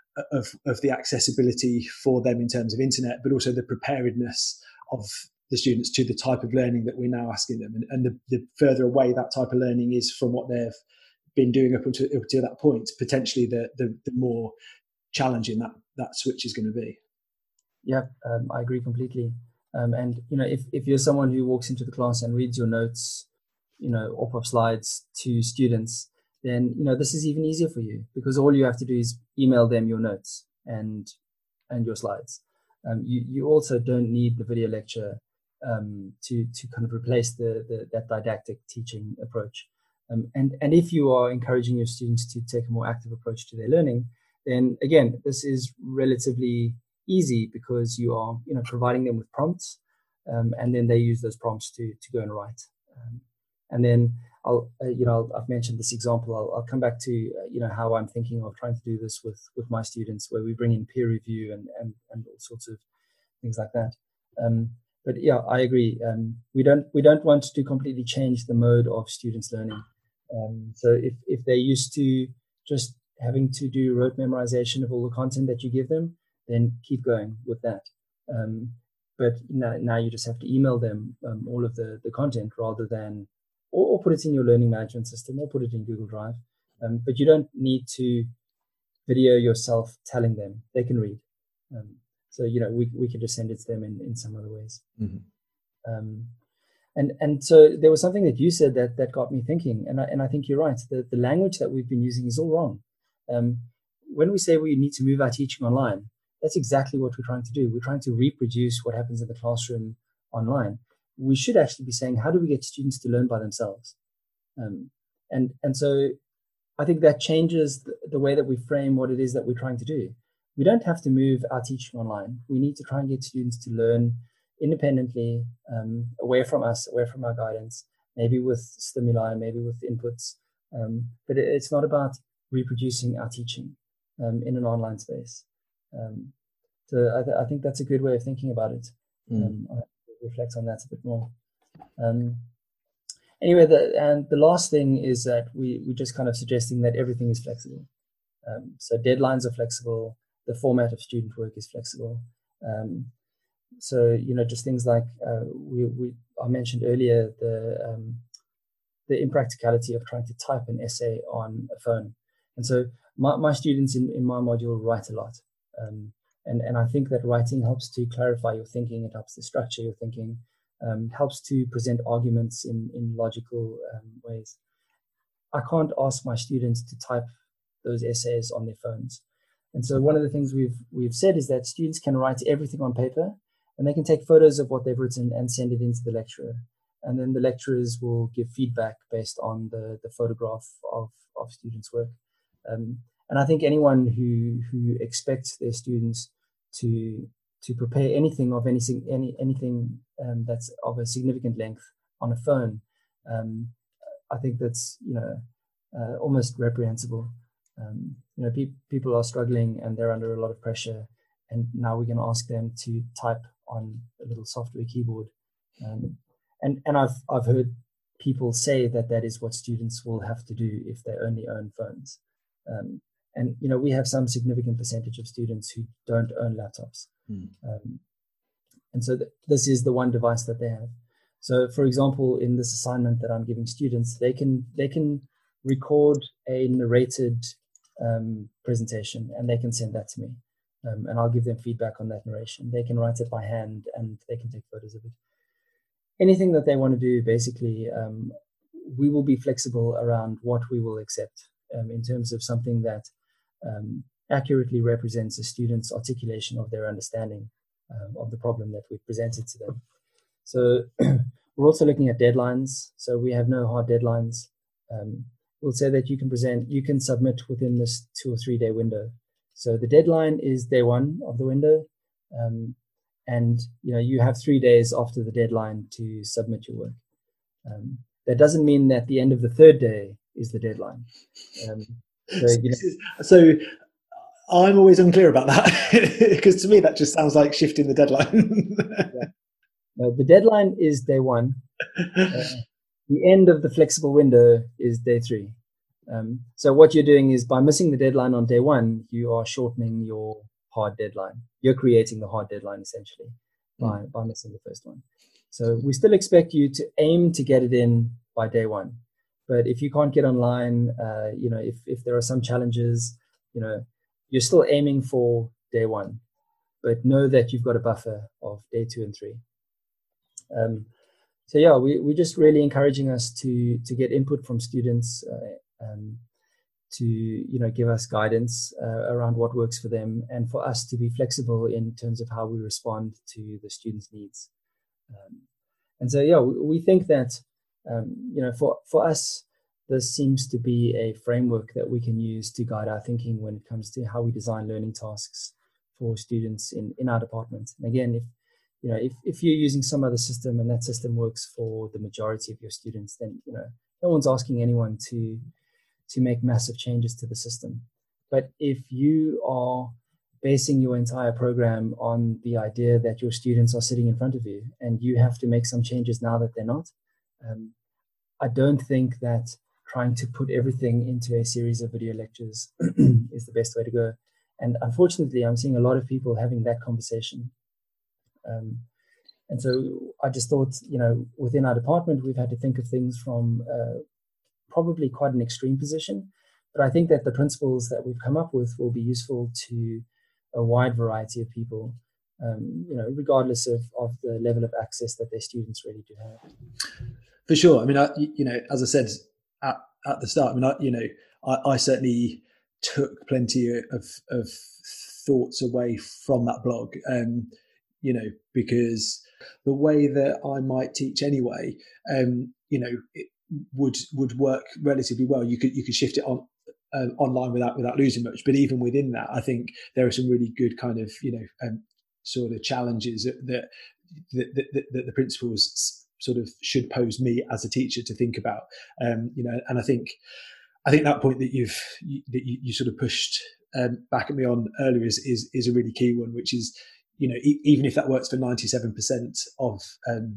of, of the accessibility for them in terms of internet, but also the preparedness of the students to the type of learning that we're now asking them. And, and the, the further away that type of learning is from what they've been doing up until, up to that point, potentially the, the, the more challenging that, that switch is going to be. Yeah, um, I agree completely. Um, and, you know, if, if you're someone who walks into the class and reads your notes, you know, off of slides to students, then, you know, this is even easier for you, because all you have to do is email them your notes and and your slides. Um, you, you also don't need the video lecture um, to, to kind of replace the, the that didactic teaching approach. Um, and, and if you are encouraging your students to take a more active approach to their learning, then again, this is relatively easy, because you are, you know, providing them with prompts, um, and then they use those prompts to to go and write. Um, and then I'll, uh, you know, I've mentioned this example. I'll, I'll come back to, uh, you know, how I'm thinking of trying to do this with with my students, where we bring in peer review and and, and all sorts of things like that. Um, but yeah, I agree. Um, we don't we don't want to completely change the mode of students learning. Um, so if if they're used to just having to do rote memorization of all the content that you give them, then keep going with that. Um, but now, now you just have to email them um, all of the, the content, rather than, or, or put it in your learning management system, or put it in Google Drive. Um, but you don't need to video yourself telling them. They can read. Um, so, you know, we, we can just send it to them in, in some other ways. Mm-hmm. Um, and and so there was something that you said that, that got me thinking, and I, and I think you're right. The, the language that we've been using is all wrong. Um, when we say we need to move our teaching online, that's exactly what we're trying to do. We're trying to reproduce what happens in the classroom online. We should actually be saying, how do we get students to learn by themselves? Um, and, and so I think that changes the, the way that we frame what it is that we're trying to do. We don't have to move our teaching online. We need to try and get students to learn independently, um, away from us, away from our guidance, maybe with stimuli, maybe with inputs. Um, but it, it's not about reproducing our teaching um, in an online space. Um, so I, th- I think that's a good way of thinking about it. Mm. Um, I'll reflect on that a bit more. Um, anyway, the, and the last thing is that we, we're just kind of suggesting that everything is flexible. Um, so deadlines are flexible. The format of student work is flexible. Um, so, you know, just things like uh, we, we I mentioned earlier, the, um, the impracticality of trying to type an essay on a phone. And so my, my students in, in my module write a lot. Um, and, and I think that writing helps to clarify your thinking. It helps to structure your thinking, um, helps to present arguments in, in logical um, ways. I can't ask my students to type those essays on their phones. And so one of the things we've we've said is that students can write everything on paper, and they can take photos of what they've written and send it into the lecturer. And then the lecturers will give feedback based on the, the photograph of, of students' work. Um, and I think anyone who who expects their students to to prepare anything of anything any anything um, that's of a significant length on a phone, um, I think that's you know uh, almost reprehensible. Um, you know, pe- people are struggling and they're under a lot of pressure, and now we're going to ask them to type on a little software keyboard. Um, and and I've I've heard people say that that is what students will have to do if they only own phones. Um, and you know, we have some significant percentage of students who don't own laptops, mm. um, and so th- this is the one device that they have. So, for example, in this assignment that I'm giving students, they can they can record a narrated um, presentation, and they can send that to me, um, and I'll give them feedback on that narration. They can write it by hand, and they can take photos of it. Anything that they want to do, basically, um, we will be flexible around what we will accept um, in terms of something that um, accurately represents a student's articulation of their understanding um, of the problem that we've presented to them. So we're also looking at deadlines. So we have no hard deadlines. Um, we'll say that you can present, you can submit within this two or three day window. So the deadline is day one of the window. Um, and, you know, you have three days after the deadline to submit your work. Um, that doesn't mean that the end of the third day is the deadline. Um, so, you know, so I'm always unclear about that, because to me, that just sounds like shifting the deadline. Yeah. No, the deadline is day one. Uh, the end of the flexible window is day three. Um, so what you're doing is by missing the deadline on day one, you are shortening your hard deadline. You're creating the hard deadline essentially by, mm. by missing the first one. So we still expect you to aim to get it in by day one. But if you can't get online, uh, you know, if, if there are some challenges, you know, you're still aiming for day one, but know that you've got a buffer of day two and three. Um, so yeah, we, we're just really encouraging us to, to get input from students, uh, um, to, you know, give us guidance uh, around what works for them, and for us to be flexible in terms of how we respond to the students' needs. Um, and so, yeah, we, we think that, um, you know, for, for us, this seems to be a framework that we can use to guide our thinking when it comes to how we design learning tasks for students in, in our department. And again, if, you know, if, if you're using some other system and that system works for the majority of your students, then, you know, no one's asking anyone to, to make massive changes to the system. But if you are basing your entire program on the idea that your students are sitting in front of you and you have to make some changes now that they're not, um, I don't think that trying to put everything into a series of video lectures is the best way to go. And unfortunately, I'm seeing a lot of people having that conversation. Um, and so I just thought, you know, within our department, we've had to think of things from uh, probably quite an extreme position. But I think that the principles that we've come up with will be useful to a wide variety of people, um, you know, regardless of, of the level of access that their students really do have. For sure. I mean, I, you know, as I said at, at the start, I mean, I, you know, I, I certainly took plenty of, of thoughts away from that blog, um, you know, because the way that I might teach anyway, um, you know, it would would work relatively well. You could you could shift it on um, online without without losing much. But even within that, I think there are some really good kind of, you know, um, sort of challenges that that, that, that, that the principals sort of should pose me as a teacher to think about. Um, you know, and I think I think that point that you've you, that you, you sort of pushed um, back at me on earlier is, is is a really key one, which is, you know, e- even if that works for ninety-seven percent of um,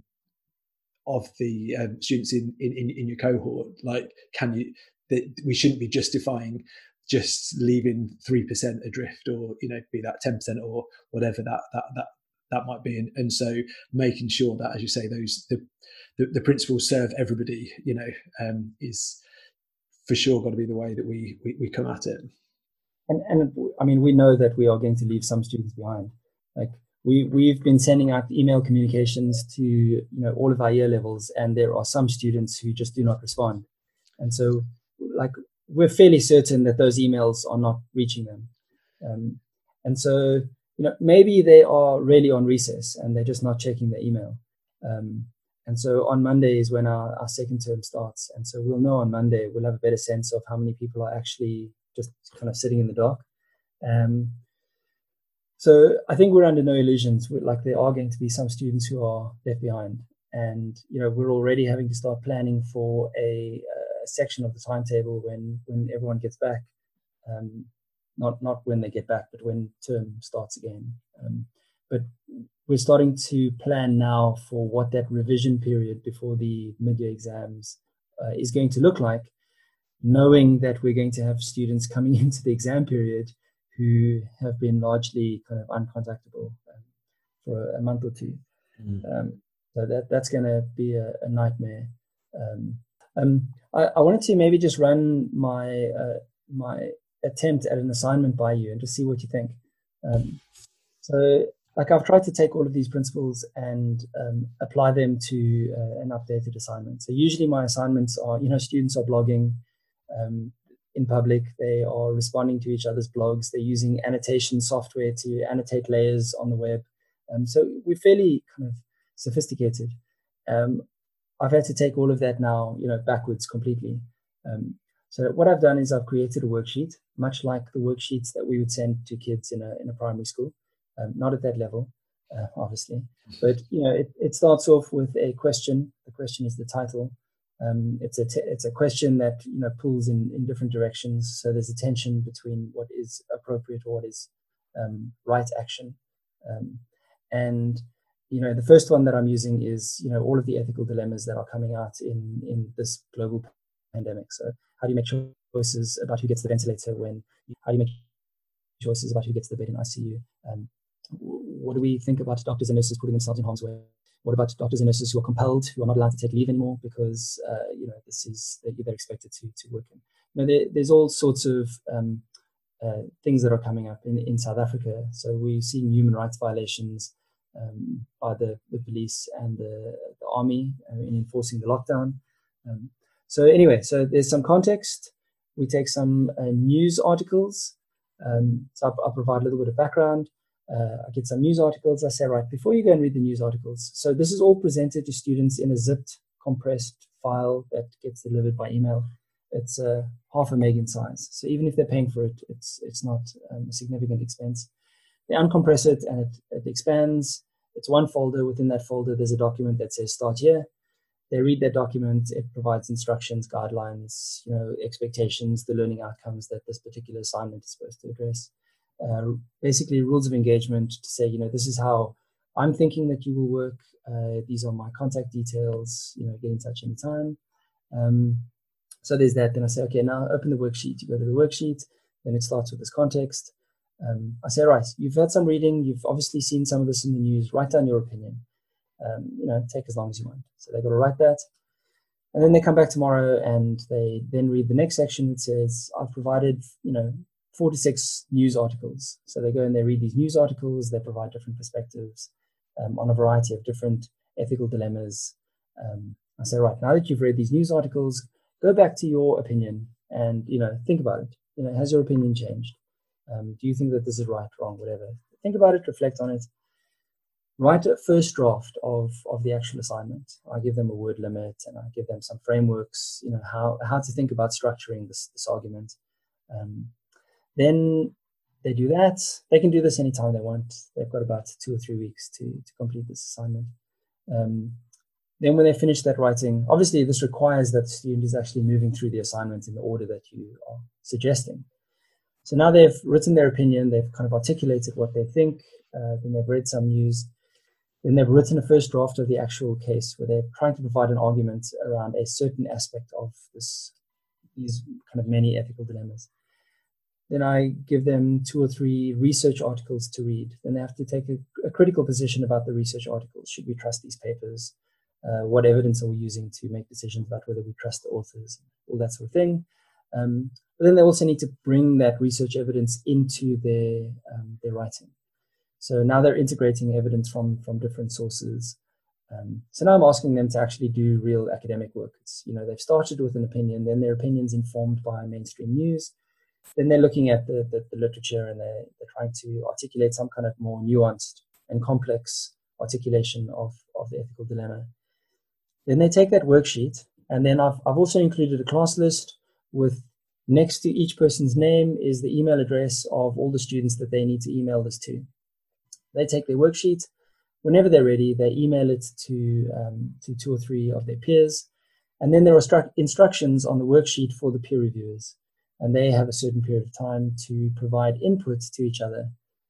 of the um, students in, in in your cohort, like, can you? That we shouldn't be justifying just leaving three percent adrift, or, you know, be that ten percent or whatever that that that that might be. And, and so making sure that, as you say, those the the, the principles serve everybody, you know, um, is for sure got to be the way that we, we we come at it. And and I mean, we know that we are going to leave some students behind. Like we we've been sending out email communications to, you know, all of our year levels, and there are some students who just do not respond. And so, like, we're fairly certain that those emails are not reaching them. Um, and so, you know, maybe they are really on recess and they're just not checking their email. Um, and so on Monday is when our, our second term starts. And so we'll know on Monday, we'll have a better sense of how many people are actually just kind of sitting in the dark. Um, so I think we're under no illusions. We're, like, there are going to be some students who are left behind. And, you know, we're already having to start planning for a, a section of the timetable when, when everyone gets back. Um, not not when they get back, but when term starts again. Um, but we're starting to plan now for what that revision period before the mid-year exams uh, is going to look like, knowing that we're going to have students coming into the exam period who have been largely kind of uncontactable um, for a, a month or two. Mm. Um, so that that's going to be a, a nightmare. Um, um, I, I wanted to maybe just run my uh, my attempt at an assignment by you and just see what you think. Um, so, like, I've tried to take all of these principles and um, apply them to uh, an updated assignment. So usually my assignments are, you know, students are blogging um, in public. They are responding to each other's blogs. They're using annotation software to annotate layers on the web. Um, so we're fairly kind of sophisticated. Um, I've had to take all of that now, you know, backwards completely. Um, so what I've done is I've created a worksheet, much like the worksheets that we would send to kids in a in a primary school. Um, not at that level, uh, obviously, but, you know, it, it starts off with a question. The question is the title. Um, it's a t- it's a question that, you know, pulls in, in different directions. So there's a tension between what is appropriate or what is um, right action. Um, and, you know, the first one that I'm using is, you know, all of the ethical dilemmas that are coming out in, in this global pandemic. So how do you make choices about who gets the ventilator when, how do you make choices about who gets the bed in I C U? Um, what do we think about doctors and nurses putting themselves in harm's way? What about doctors and nurses who are compelled, who are not allowed to take leave anymore because, uh, you know, this is, they're expected to, to work in? You know, there, there's all sorts of um, uh, things that are coming up in, in South Africa. So we're seeing human rights violations um, by the, the police and the, the army uh, in enforcing the lockdown. Um, so anyway, so there's some context. We take some uh, news articles. Um, so I'll, I'll provide a little bit of background. Uh, I get some news articles. I say, right, before you go and read the news articles, so this is all presented to students in a zipped, compressed file that gets delivered by email. It's uh, half a meg in size. So even if they're paying for it, it's it's not um, a significant expense. They uncompress it and it, it expands. It's one folder. Within that folder, there's a document that says start here. They read that document. It provides instructions, guidelines, you know, expectations, the learning outcomes that this particular assignment is supposed to address. Uh, basically, rules of engagement to say, you know, this is how I'm thinking that you will work. Uh, these are my contact details. You know, get in touch anytime. Um, so there's that. Then I say, okay, now open the worksheet. You go to the worksheet. Then it starts with this context. Um, I say, right, you've had some reading. You've obviously seen some of this in the news. Write down your opinion. Um, you know, take as long as you want. So they've got to write that. And then they come back tomorrow and they then read the next section which says, I've provided, you know, four to six news articles. So they go and they read these news articles. They provide different perspectives um, on a variety of different ethical dilemmas. Um, I say, right, now that you've read these news articles, go back to your opinion and, you know, think about it. You know, has your opinion changed? Um, do you think that this is right, wrong, whatever? Think about it, reflect on it. Write a first draft of, of the actual assignment. I give them a word limit and I give them some frameworks, you know, how, how to think about structuring this, this argument. Um, then they do that. They can do this anytime they want. They've got about two or three weeks to, to complete this assignment. Um, then when they finish that writing, obviously this requires that the student is actually moving through the assignment in the order that you are suggesting. So now they've written their opinion, they've kind of articulated what they think, uh, then they've read some news. Then they've written a first draft of the actual case where they're trying to provide an argument around a certain aspect of this, these kind of many ethical dilemmas. Then I give them two or three research articles to read. Then they have to take a, a critical position about the research articles. Should we trust these papers? Uh, what evidence are we using to make decisions about whether we trust the authors? All that sort of thing. Um, but then they also need to bring that research evidence into their, um, their writing. So now they're integrating evidence from, from different sources. Um, so now I'm asking them to actually do real academic work. It's, you know, they've started with an opinion, then their opinion's informed by mainstream news. Then they're looking at the, the, the literature and they're, they're trying to articulate some kind of more nuanced and complex articulation of, of the ethical dilemma. Then they take that worksheet, and then I've, I've also included a class list with next to each person's name is the email address of all the students that they need to email this to. They take their worksheet. Whenever they're ready, they email it to, um, to two or three of their peers. And then there are stru- instructions on the worksheet for the peer reviewers. And they have a certain period of time to provide input to each other.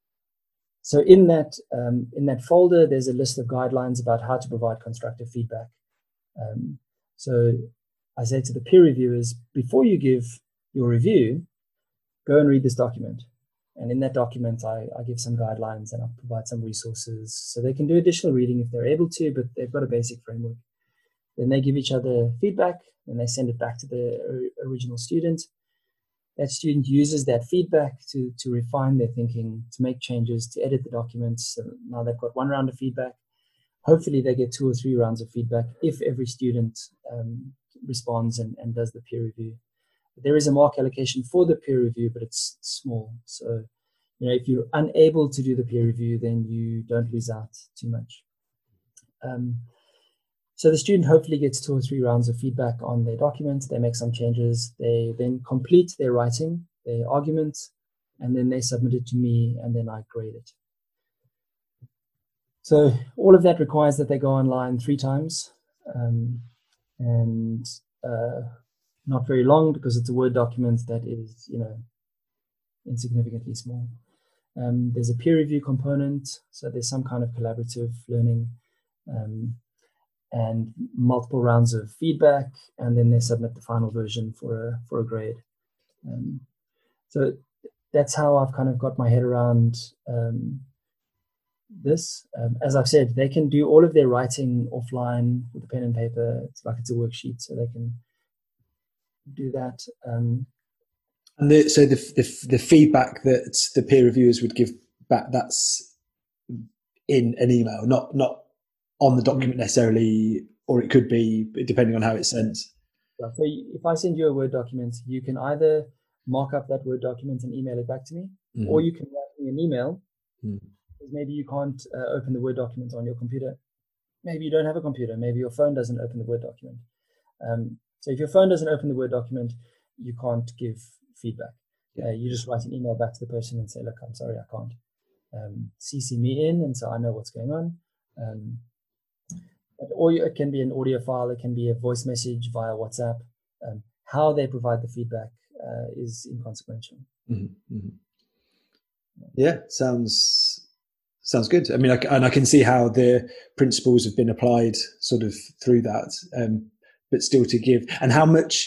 So in that, um, in that folder, there's a list of guidelines about how to provide constructive feedback. Um, so I say to the peer reviewers, before you give your review, go and read this document. And in that document, I, I give some guidelines and I provide some resources so they can do additional reading if they're able to, but they've got a basic framework. Then they give each other feedback and they send it back to the original student. That student uses that feedback to, to refine their thinking, to make changes, to edit the documents. So now they've got one round of feedback. Hopefully they get two or three rounds of feedback if every student um, responds and, and does the peer review. There is a mark allocation for the peer review, but it's small. So, you know, if you're unable to do the peer review, then you don't lose out too much. Um, so the student hopefully gets two or three rounds of feedback on their document. They make some changes. They then complete their writing, their argument, and then they submit it to me, and then I grade it. So all of that requires that they go online three times. Um, and uh, not very long because it's a Word document that is, you know, insignificantly small. Um, there's a peer review component, so there's some kind of collaborative learning. Um, and multiple rounds of feedback, and then they submit the final version for a for a grade. Um, so that's how I've kind of got my head around um, this. Um, as I've said, they can do all of their writing offline with a pen and paper. It's like it's a worksheet, so they can do that. Um, and the, so the, the the feedback that the peer reviewers would give back, that's in an email, not not on the document necessarily, or it could be depending on how it's sent. So if I send you a Word document, you can either mark up that Word document and email it back to me, mm-hmm. or you can write me an email. Mm-hmm. Because maybe you can't uh, open the Word document on your computer. Maybe you don't have a computer. Maybe your phone doesn't open the Word document. Um, so if your phone doesn't open the Word document, you can't give feedback. Yeah. Uh, you just write an email back to the person and say, look, I'm sorry, I can't. Um, C C me in, and so I know what's going on. Um, Or it can be an audio file, it can be a voice message via WhatsApp. Um, how they provide the feedback uh, is inconsequential. Mm-hmm. Mm-hmm. Yeah, sounds sounds good. I mean, I, and I can see how the principles have been applied sort of through that, um, but still to give. And how much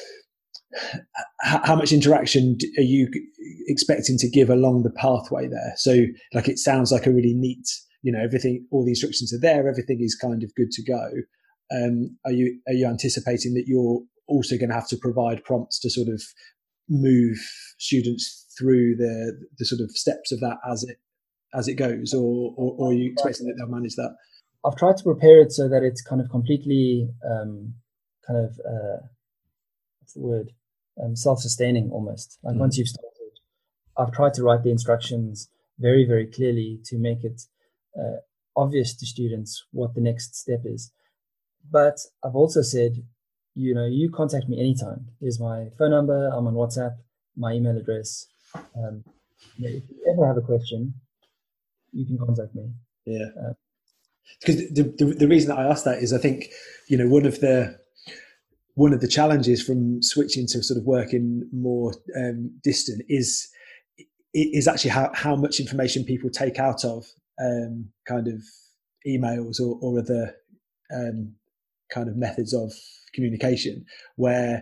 how much interaction are you expecting to give along the pathway there? So, like, it sounds like a really neat. You know, everything, all the instructions are there. Everything is kind of good to go. Um, are you are you anticipating that you're also going to have to provide prompts to sort of move students through the the sort of steps of that as it as it goes, or or, or are you expecting that they'll manage that? I've tried to prepare it so that it's kind of completely um, kind of uh, what's the word um, self-sustaining almost. Like mm. once you've started, I've tried to write the instructions very very clearly to make it Uh, obvious to students what the next step is. But I've also said, you know, you contact me anytime. Here's my phone number. I'm on WhatsApp, my email address. Um, you know, if you ever have a question, you can contact me. Yeah. Uh, because the, the the reason that I asked that is I think, you know, one of the one of the challenges from switching to sort of working more um, distant is is actually how, how much information people take out of Um, kind of emails or, or other um, kind of methods of communication, where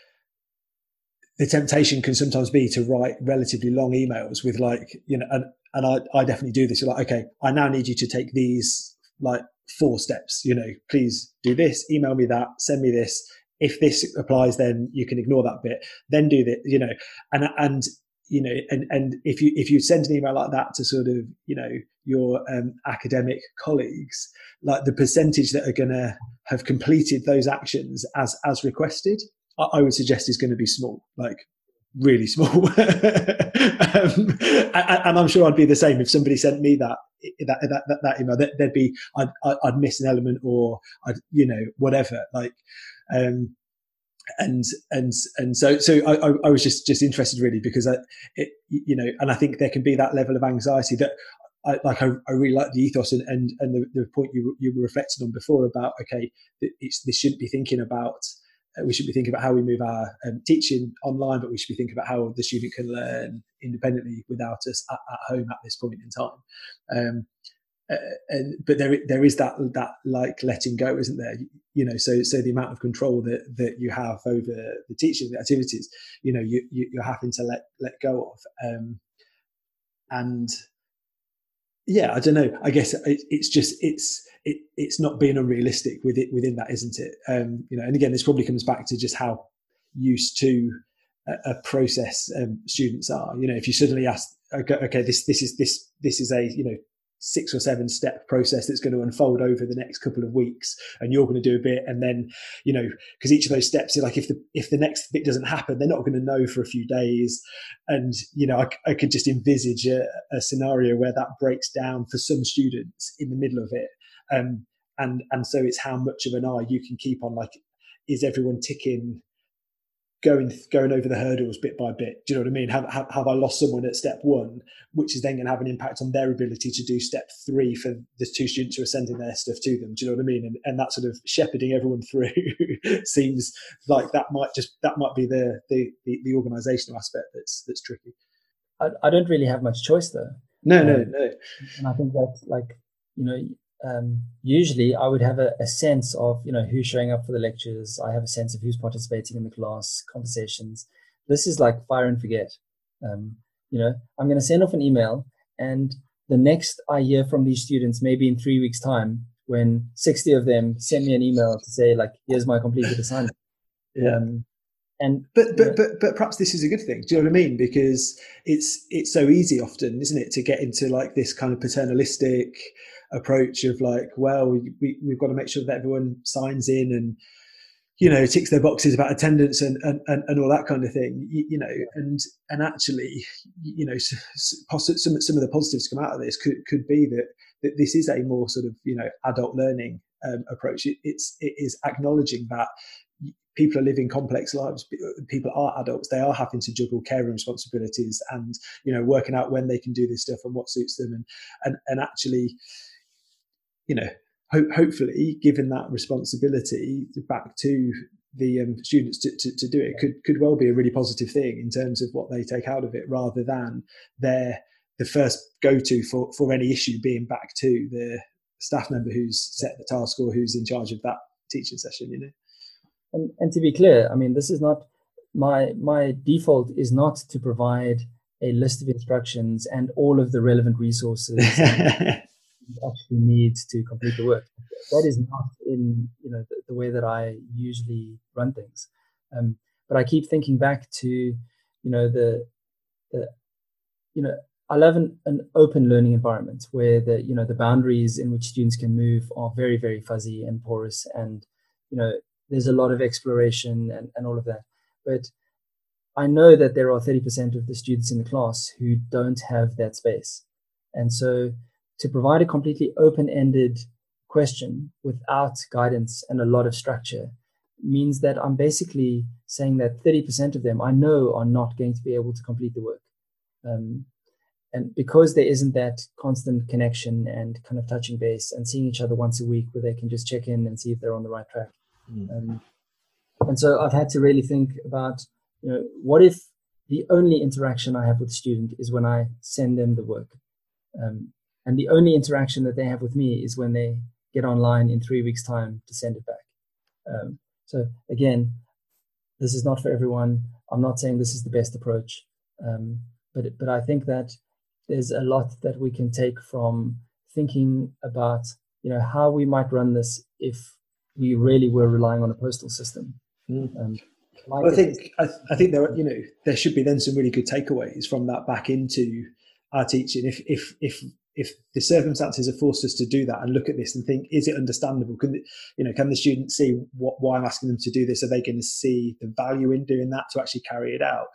the temptation can sometimes be to write relatively long emails with like, you know, and, and I, I definitely do this. You're like, okay, I now need you to take these like four steps, you know, please do this, email me that, send me this. If this applies, then you can ignore that bit, then do that, you know, and, and, you know, and, and if you, if you send an email like that to sort of, you know, your um, academic colleagues, like the percentage that are going to have completed those actions as, as requested, I, I would suggest is going to be small, like really small. um, and, and I'm sure I'd be the same if somebody sent me that, that, that, that, that email, that there'd be, I'd, I'd miss an element or I'd, you know, whatever, like, um, and and and so so I, I was just just interested really because I it, you know, and I think there can be that level of anxiety that I like I, I really like the ethos and and, and the, the point you you were reflecting on before about okay, it's this shouldn't be thinking about uh, we should be thinking about how we move our um, teaching online, but we should be thinking about how the student can learn independently without us at, at home at this point in time. Um, Uh, and but there there is that that like letting go, isn't there? You know, so so the amount of control that that you have over the teaching, the activities, you know, you, you you're having to let let go of. Um, and yeah, I don't know. I guess it, it's just it's it it's not being unrealistic with it within that, isn't it? Um, you know, and again, this probably comes back to just how used to a, a process um, students are. You know, if you suddenly ask, okay, okay, this this is this this is a you know. six or seven step process that's going to unfold over the next couple of weeks, and you're going to do a bit, and then you know, because each of those steps is like if the if the next bit doesn't happen, they're not going to know for a few days, and you know, I, I could just envisage a, a scenario where that breaks down for some students in the middle of it, um, and and so it's how much of an eye you can keep on, like, is everyone ticking? Going going over the hurdles bit by bit. Do you know what I mean? Have, have, have I lost someone at step one, which is then going to have an impact on their ability to do step three for the two students who are sending their stuff to them? Do you know what I mean? And, and that sort of shepherding everyone through seems like that might just that might be the the, the, the organisational aspect that's that's tricky. I, I don't really have much choice though. No, um, no, no. And I think that, like, you know, um, usually I would have a, a sense of, you know, who's showing up for the lectures. I have a sense of who's participating in the class, conversations. This is like fire and forget. Um, you know, I'm going to send off an email, and the next I hear from these students, maybe in three weeks' time, when sixty of them send me an email to say, like, here's my completed assignment. Yeah. Um, and but but, but but perhaps this is a good thing. Do you know what I mean? Because it's it's so easy often, isn't it, to get into like this kind of paternalistic approach of like, well, we, we've got to make sure that everyone signs in and, you know, ticks their boxes about attendance and, and, and all that kind of thing, you, you know, and, and actually, you know, some, some of the positives come out of this could, could be that, that this is a more sort of, you know, adult learning um, approach. It, it's, it is acknowledging that people are living complex lives. People are adults. They are having to juggle care and responsibilities and, you know, working out when they can do this stuff and what suits them. And, and, and actually, you know, ho- hopefully giving that responsibility back to the um, students to, to, to do it could, could well be a really positive thing in terms of what they take out of it, rather than their, the first go-to for, for any issue being back to the staff member who's set the task or who's in charge of that teaching session, you know. And, and to be clear, I mean, this is not, my my default is not to provide a list of instructions and all of the relevant resources actually needs to complete the work. That is not in, you know, the, the way that I usually run things. Um, but I keep thinking back to, you know, the, the you know, I love an, an open learning environment where the, you know, the boundaries in which students can move are very, very fuzzy and porous, and, you know, there's a lot of exploration and, and all of that. But I know that there are thirty percent of the students in the class who don't have that space. And so to provide a completely open-ended question without guidance and a lot of structure means that I'm basically saying that thirty percent of them I know are not going to be able to complete the work. Um, and because there isn't that constant connection and kind of touching base and seeing each other once a week where they can just check in and see if they're on the right track. Mm. Um, and so I've had to really think about, you know, what if the only interaction I have with the student is when I send them the work? Um, And the only interaction that they have with me is when they get online in three weeks' time to send it back. Um, so again, this is not for everyone. I'm not saying this is the best approach, um, but but I think that there's a lot that we can take from thinking about, you know, how we might run this if we really were relying on a postal system. Mm. Um, like well, I think I, I think there, you know, there should be then some really good takeaways from that back into our teaching. If if if if the circumstances have forced us to do that and look at this and think, is it understandable? Can, you know, can the students see what, why I'm asking them to do this? Are they going to see the value in doing that to actually carry it out?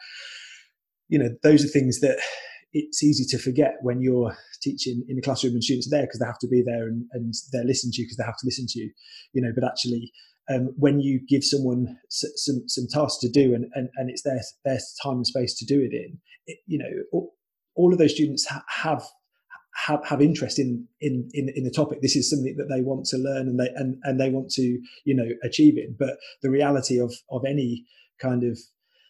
You know, those are things that it's easy to forget when you're teaching in the classroom and students are there because they have to be there and, and they're listening to you because they have to listen to you, you know, but actually um, when you give someone s- some, some tasks to do and, and, and it's their, their time and space to do it in, it, you know, all, all of those students ha- have Have, have interest in, in in in the topic. This is something that they want to learn and they and, and they want to, you know, achieve it. But the reality of of any kind of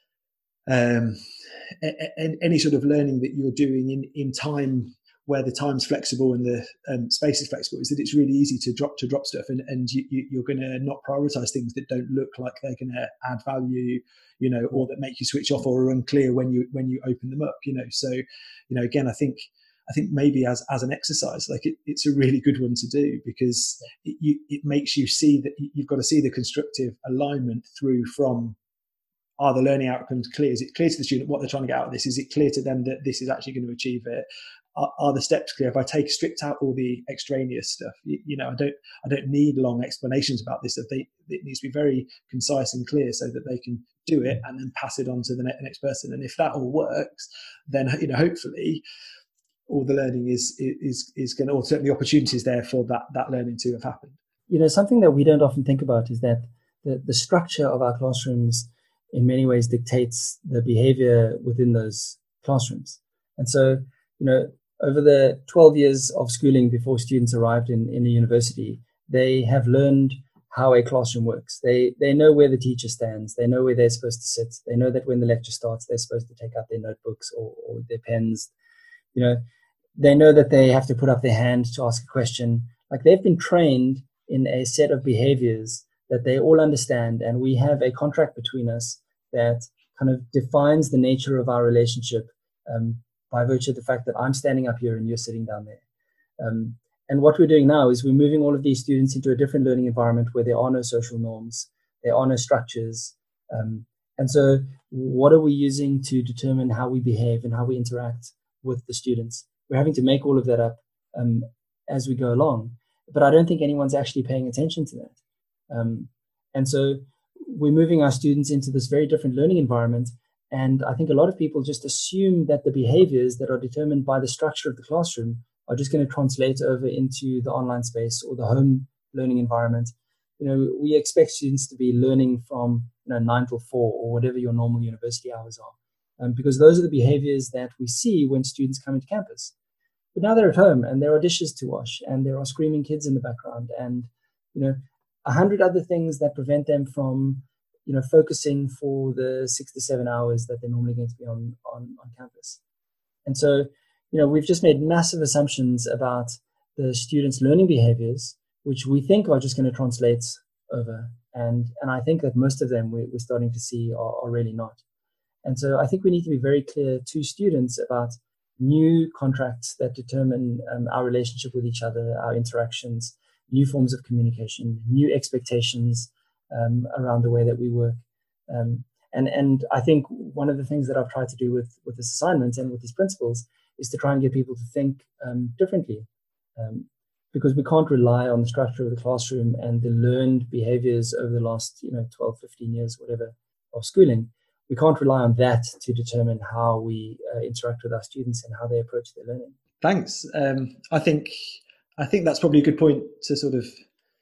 um, a, a, any sort of learning that you're doing in, in time where the time's flexible and the um, space is flexible is that it's really easy to drop to drop stuff and and you, you, you're going to not prioritize things that don't look like they're going to add value, you know, or that make you switch off or are unclear when you when you open them up, you know. So, you know, again, I think. I think maybe as, as an exercise, like it, it's a really good one to do because it, you, it makes you see that you've got to see the constructive alignment through from, are the learning outcomes clear? Is it clear to the student what they're trying to get out of this? Is it clear to them that this is actually going to achieve it? Are, are the steps clear? If I take stripped out all the extraneous stuff, you, you know, I don't I don't need long explanations about this. That they, it needs to be very concise and clear so that they can do it and then pass it on to the next person. And if that all works, then, you know, hopefully all the learning is is is going to, or certainly opportunities there for that that learning to have happened. You know, something that we don't often think about is that the, the structure of our classrooms in many ways dictates the behavior within those classrooms. And so, you know, over the twelve years of schooling before students arrived in, in a university, they have learned how a classroom works. They they know where the teacher stands. They know where they're supposed to sit. They know that when the lecture starts, they're supposed to take out their notebooks or, or their pens. You know, they know that they have to put up their hand to ask a question. Like they've been trained in a set of behaviors that they all understand, and we have a contract between us that kind of defines the nature of our relationship um, by virtue of the fact that I'm standing up here and you're sitting down there. Um, and what we're doing now is we're moving all of these students into a different learning environment where there are no social norms, there are no structures. Um, and so what are we using to determine how we behave and how we interact with the students? We're having to make all of that up um, as we go along. But I don't think anyone's actually paying attention to that. Um, and so we're moving our students into this very different learning environment. And I think a lot of people just assume that the behaviors that are determined by the structure of the classroom are just going to translate over into the online space or the home learning environment. You know, we expect students to be learning from you know nine till four or whatever your normal university hours are, um, because those are the behaviors that we see when students come into campus. But now they're at home and there are dishes to wash and there are screaming kids in the background and, you know, a hundred other things that prevent them from, you know, focusing for the six to seven hours that they're normally going to be on, on, on campus. And so, you know, we've just made massive assumptions about the students' learning behaviors, which we think are just going to translate over. And, and I think that most of them we're, we're starting to see are, are really not. And so I think we need to be very clear to students about new contracts that determine um, our relationship with each other, our interactions, new forms of communication, new expectations um, around the way that we work. Um, and, and I think one of the things that I've tried to do with, with this assignment and with these principles is to try and get people to think um, differently. Um, because we can't rely on the structure of the classroom and the learned behaviors over the last, you know, twelve, fifteen years, whatever, of schooling. We can't rely on that to determine how we uh, interact with our students and how they approach their learning. Thanks. Um, I think I think that's probably a good point to sort of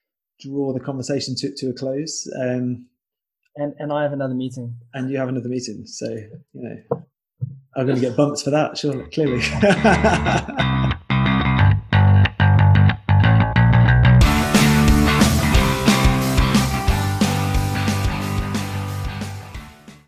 draw the conversation to, to a close. Um, and and I have another meeting. And you have another meeting. So, you know, I'm going to get bumped for that, surely, clearly.